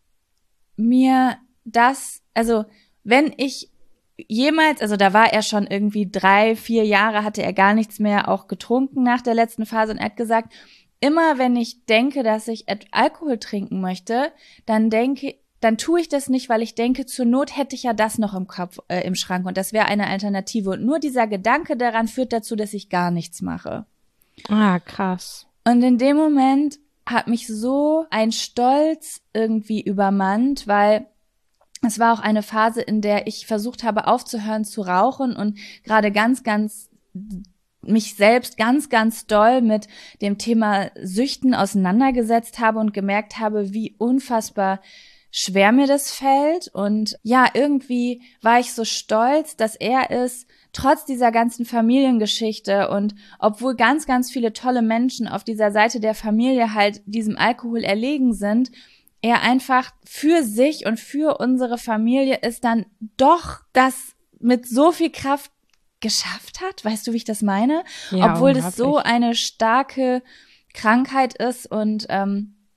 mir das, also wenn ich jemals, also da war er schon irgendwie drei, vier Jahre, hatte er gar nichts mehr auch getrunken nach der letzten Phase und er hat gesagt, immer wenn ich denke, dass ich Alkohol trinken möchte, dann denke dann tue ich das nicht, weil ich denke, zur Not hätte ich ja das noch im Kopf, äh, im Schrank und das wäre eine Alternative. Und nur dieser Gedanke daran führt dazu, dass ich gar nichts mache.
Ah, krass.
Und in dem Moment hat mich so ein Stolz irgendwie übermannt, weil es war auch eine Phase, in der ich versucht habe, aufzuhören zu rauchen und gerade ganz, ganz mich selbst ganz, ganz doll mit dem Thema Süchten auseinandergesetzt habe und gemerkt habe, wie unfassbar schwer mir das fällt. Und ja, irgendwie war ich so stolz, dass er es trotz dieser ganzen Familiengeschichte und obwohl ganz, ganz viele tolle Menschen auf dieser Seite der Familie halt diesem Alkohol erlegen sind, er einfach für sich und für unsere Familie es dann doch das mit so viel Kraft geschafft hat. Weißt du, wie ich das meine? Ja, obwohl das so eine starke Krankheit ist und ähm,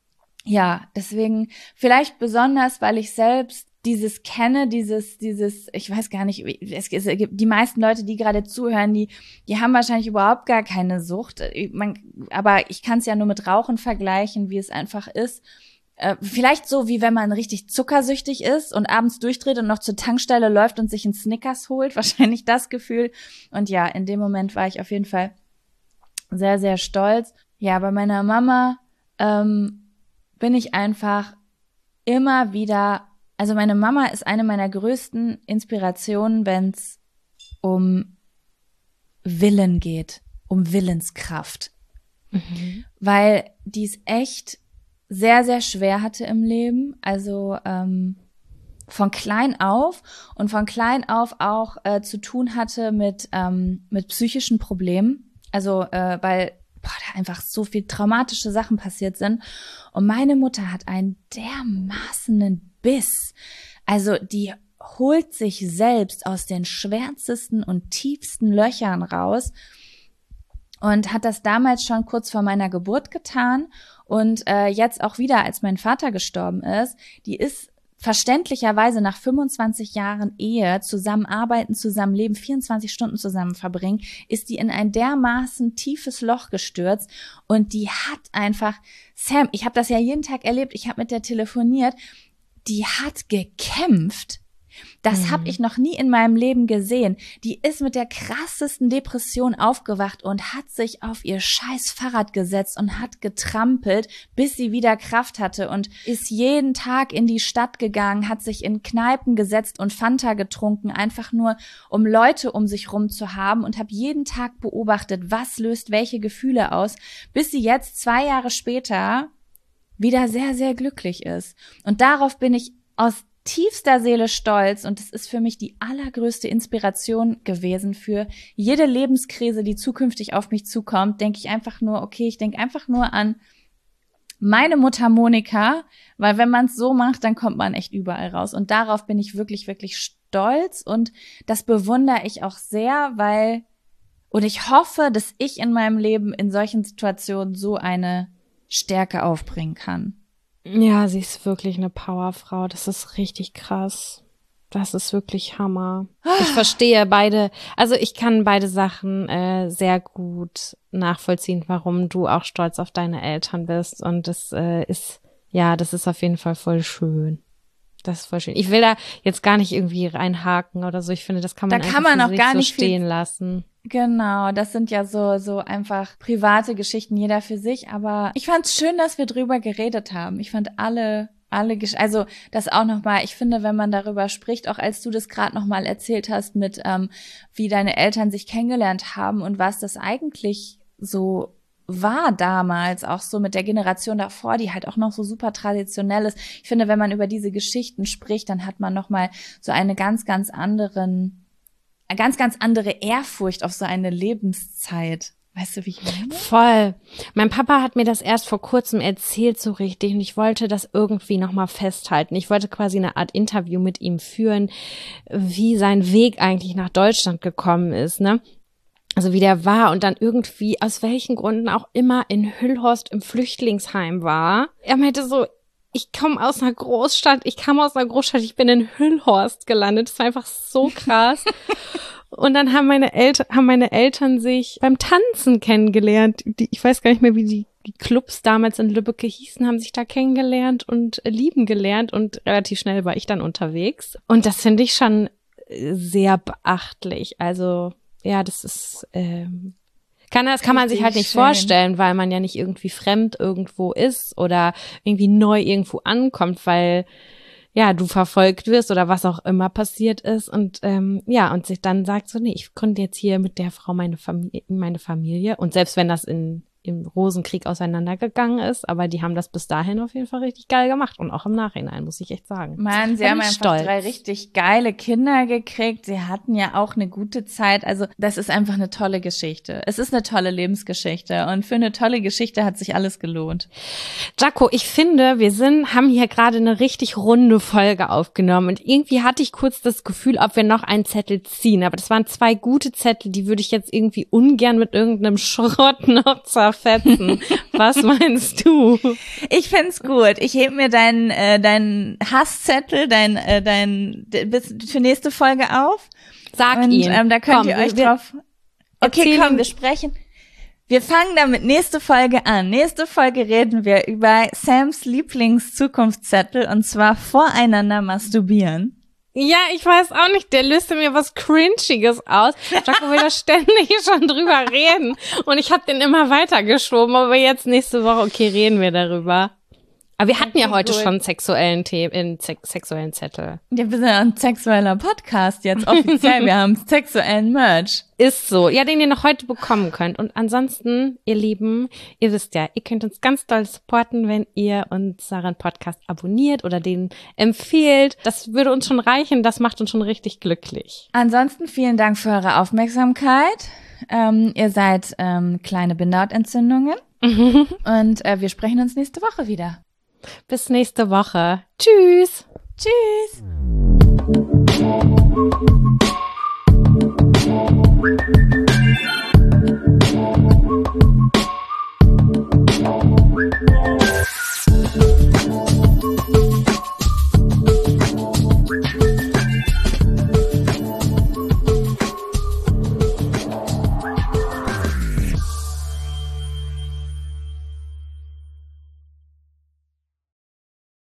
ja, deswegen vielleicht besonders, weil ich selbst dieses kenne, dieses, dieses, ich weiß gar nicht, es, es gibt die meisten Leute, die gerade zuhören, die, die haben wahrscheinlich überhaupt gar keine Sucht. Man, aber ich kann es ja nur mit Rauchen vergleichen, wie es einfach ist. Äh, vielleicht so, wie wenn man richtig zuckersüchtig ist und abends durchdreht und noch zur Tankstelle läuft und sich einen Snickers holt. Wahrscheinlich das Gefühl. Und ja, in dem Moment war ich auf jeden Fall sehr, sehr stolz. Ja, bei meiner Mama ähm, bin ich einfach immer wieder, also meine Mama ist eine meiner größten Inspirationen, wenn es um Willen geht, um Willenskraft. Mhm. Weil die es echt sehr, sehr schwer hatte im Leben. Also ähm, von klein auf und von klein auf auch äh, zu tun hatte mit, ähm, mit psychischen Problemen. Also äh, weil boah, da einfach so viel traumatische Sachen passiert sind. Und meine Mutter hat einen dermaßenen Biss. Also die holt sich selbst aus den schwärzesten und tiefsten Löchern raus und hat das damals schon kurz vor meiner Geburt getan und äh, jetzt auch wieder, als mein Vater gestorben ist. Die ist verständlicherweise nach fünfundzwanzig Jahren Ehe, zusammenarbeiten, zusammenleben, vierundzwanzig Stunden zusammen verbringen, ist die in ein dermaßen tiefes Loch gestürzt und die hat einfach, Sam, ich habe das ja jeden Tag erlebt, ich habe mit der telefoniert, die hat gekämpft. Das mhm. habe ich noch nie in meinem Leben gesehen. Die ist mit der krassesten Depression aufgewacht und hat sich auf ihr scheiß Fahrrad gesetzt und hat getrampelt, bis sie wieder Kraft hatte und ist jeden Tag in die Stadt gegangen, hat sich in Kneipen gesetzt und Fanta getrunken, einfach nur, um Leute um sich rum zu haben und habe jeden Tag beobachtet, was löst welche Gefühle aus, bis sie jetzt zwei Jahre später wieder sehr, sehr glücklich ist. Und darauf bin ich aus tiefster Seele stolz und es ist für mich die allergrößte Inspiration gewesen für jede Lebenskrise, die zukünftig auf mich zukommt, denke ich einfach nur, okay, ich denke einfach nur an meine Mutter Monika, weil wenn man es so macht, dann kommt man echt überall raus und darauf bin ich wirklich, wirklich stolz und das bewundere ich auch sehr, weil und ich hoffe, dass ich in meinem Leben in solchen Situationen so eine Stärke aufbringen kann.
Ja, sie ist wirklich eine Powerfrau. Das ist richtig krass. Das ist wirklich Hammer. Ich verstehe beide, also ich kann beide Sachen äh, sehr gut nachvollziehen, warum du auch stolz auf deine Eltern bist. Und das äh, ist, ja, das ist auf jeden Fall voll schön. Das ist voll schön. Ich will da jetzt gar nicht irgendwie reinhaken oder so. Ich finde, das kann man
da
einfach
kann man
für
auch
sich
gar
so
nicht
stehen
viel
lassen.
Genau, das sind ja so so einfach private Geschichten, jeder für sich. Aber ich fand es schön, dass wir drüber geredet haben. Ich fand alle alle, Gesch- also das auch nochmal, ich finde, wenn man darüber spricht, auch als du das gerade nochmal erzählt hast mit, ähm, wie deine Eltern sich kennengelernt haben und was das eigentlich so war damals, auch so mit der Generation davor, die halt auch noch so super traditionell ist. Ich finde, wenn man über diese Geschichten spricht, dann hat man nochmal so eine ganz, ganz anderen eine ganz, ganz andere Ehrfurcht auf so eine Lebenszeit. Weißt du, wie ich meine?
Voll. Mein Papa hat mir das erst vor kurzem erzählt so richtig und ich wollte das irgendwie nochmal festhalten. Ich wollte quasi eine Art Interview mit ihm führen, wie sein Weg eigentlich nach Deutschland gekommen ist, ne? Also wie der war und dann irgendwie aus welchen Gründen auch immer in Hüllhorst im Flüchtlingsheim war. Er meinte so, ich komme aus einer Großstadt, ich kam aus einer Großstadt, ich bin in Hüllhorst gelandet. Das war einfach so krass. Und dann haben meine Eltern, haben meine Eltern sich beim Tanzen kennengelernt. Die, ich weiß gar nicht mehr, wie die, die Clubs damals in Lübbecke hießen, haben sich da kennengelernt und lieben gelernt und relativ schnell war ich dann unterwegs. Und das finde ich schon sehr beachtlich. Also, ja, das ist, ähm, Kann, das kann man sich halt nicht schön vorstellen, weil man ja nicht irgendwie fremd irgendwo ist oder irgendwie neu irgendwo ankommt, weil ja du verfolgt wirst oder was auch immer passiert ist und ähm, ja und sich dann sagt so, nee, ich gründe jetzt hier mit der Frau meine Familie, meine Familie und selbst wenn das in im Rosenkrieg auseinandergegangen ist, aber die haben das bis dahin auf jeden Fall richtig geil gemacht und auch im Nachhinein, muss ich echt sagen.
Mann, sie haben einfach stolz. drei richtig geile Kinder gekriegt, sie hatten ja auch eine gute Zeit, also das ist einfach eine tolle Geschichte. Es ist eine tolle Lebensgeschichte und für eine tolle Geschichte hat sich alles gelohnt.
Jaco, ich finde, wir sind, haben hier gerade eine richtig runde Folge aufgenommen und irgendwie hatte ich kurz das Gefühl, ob wir noch einen Zettel ziehen, aber das waren zwei gute Zettel, die würde ich jetzt irgendwie ungern mit irgendeinem Schrott noch zerfallen. zerfetzen. Was meinst du?
Ich find's gut. Ich heb mir deinen äh, deinen Hasszettel, dein äh, dein bis für nächste Folge auf.
Sag
und,
ihn.
Ähm, da könnt
Komm,
ihr euch
wir,
drauf. Okay, komm,
ihm.
wir sprechen. Wir fangen damit nächste Folge an. Nächste Folge reden wir über Sams Lieblings-Zukunftszettel und zwar voreinander masturbieren.
Ja, ich weiß auch nicht, der löste mir was Cringiges aus. Jaco will da ständig schon drüber reden und ich habe den immer weitergeschoben, aber jetzt nächste Woche, okay, reden wir darüber. Aber wir hatten okay, ja heute cool. schon sexuellen Themen, sex sexuellen Zettel.
Ja, wir sind ja ein sexueller Podcast jetzt offiziell. Wir haben sexuellen Merch.
Ist so. Ja, den ihr noch heute bekommen könnt. Und ansonsten, ihr Lieben, ihr wisst ja, ihr könnt uns ganz doll supporten, wenn ihr unseren Podcast abonniert oder den empfehlt. Das würde uns schon reichen. Das macht uns schon richtig glücklich.
Ansonsten vielen Dank für eure Aufmerksamkeit. Ähm, ihr seid ähm, kleine Bindehautentzündungen. Und äh, wir sprechen uns nächste Woche wieder.
Bis nächste Woche. Tschüss.
Tschüss.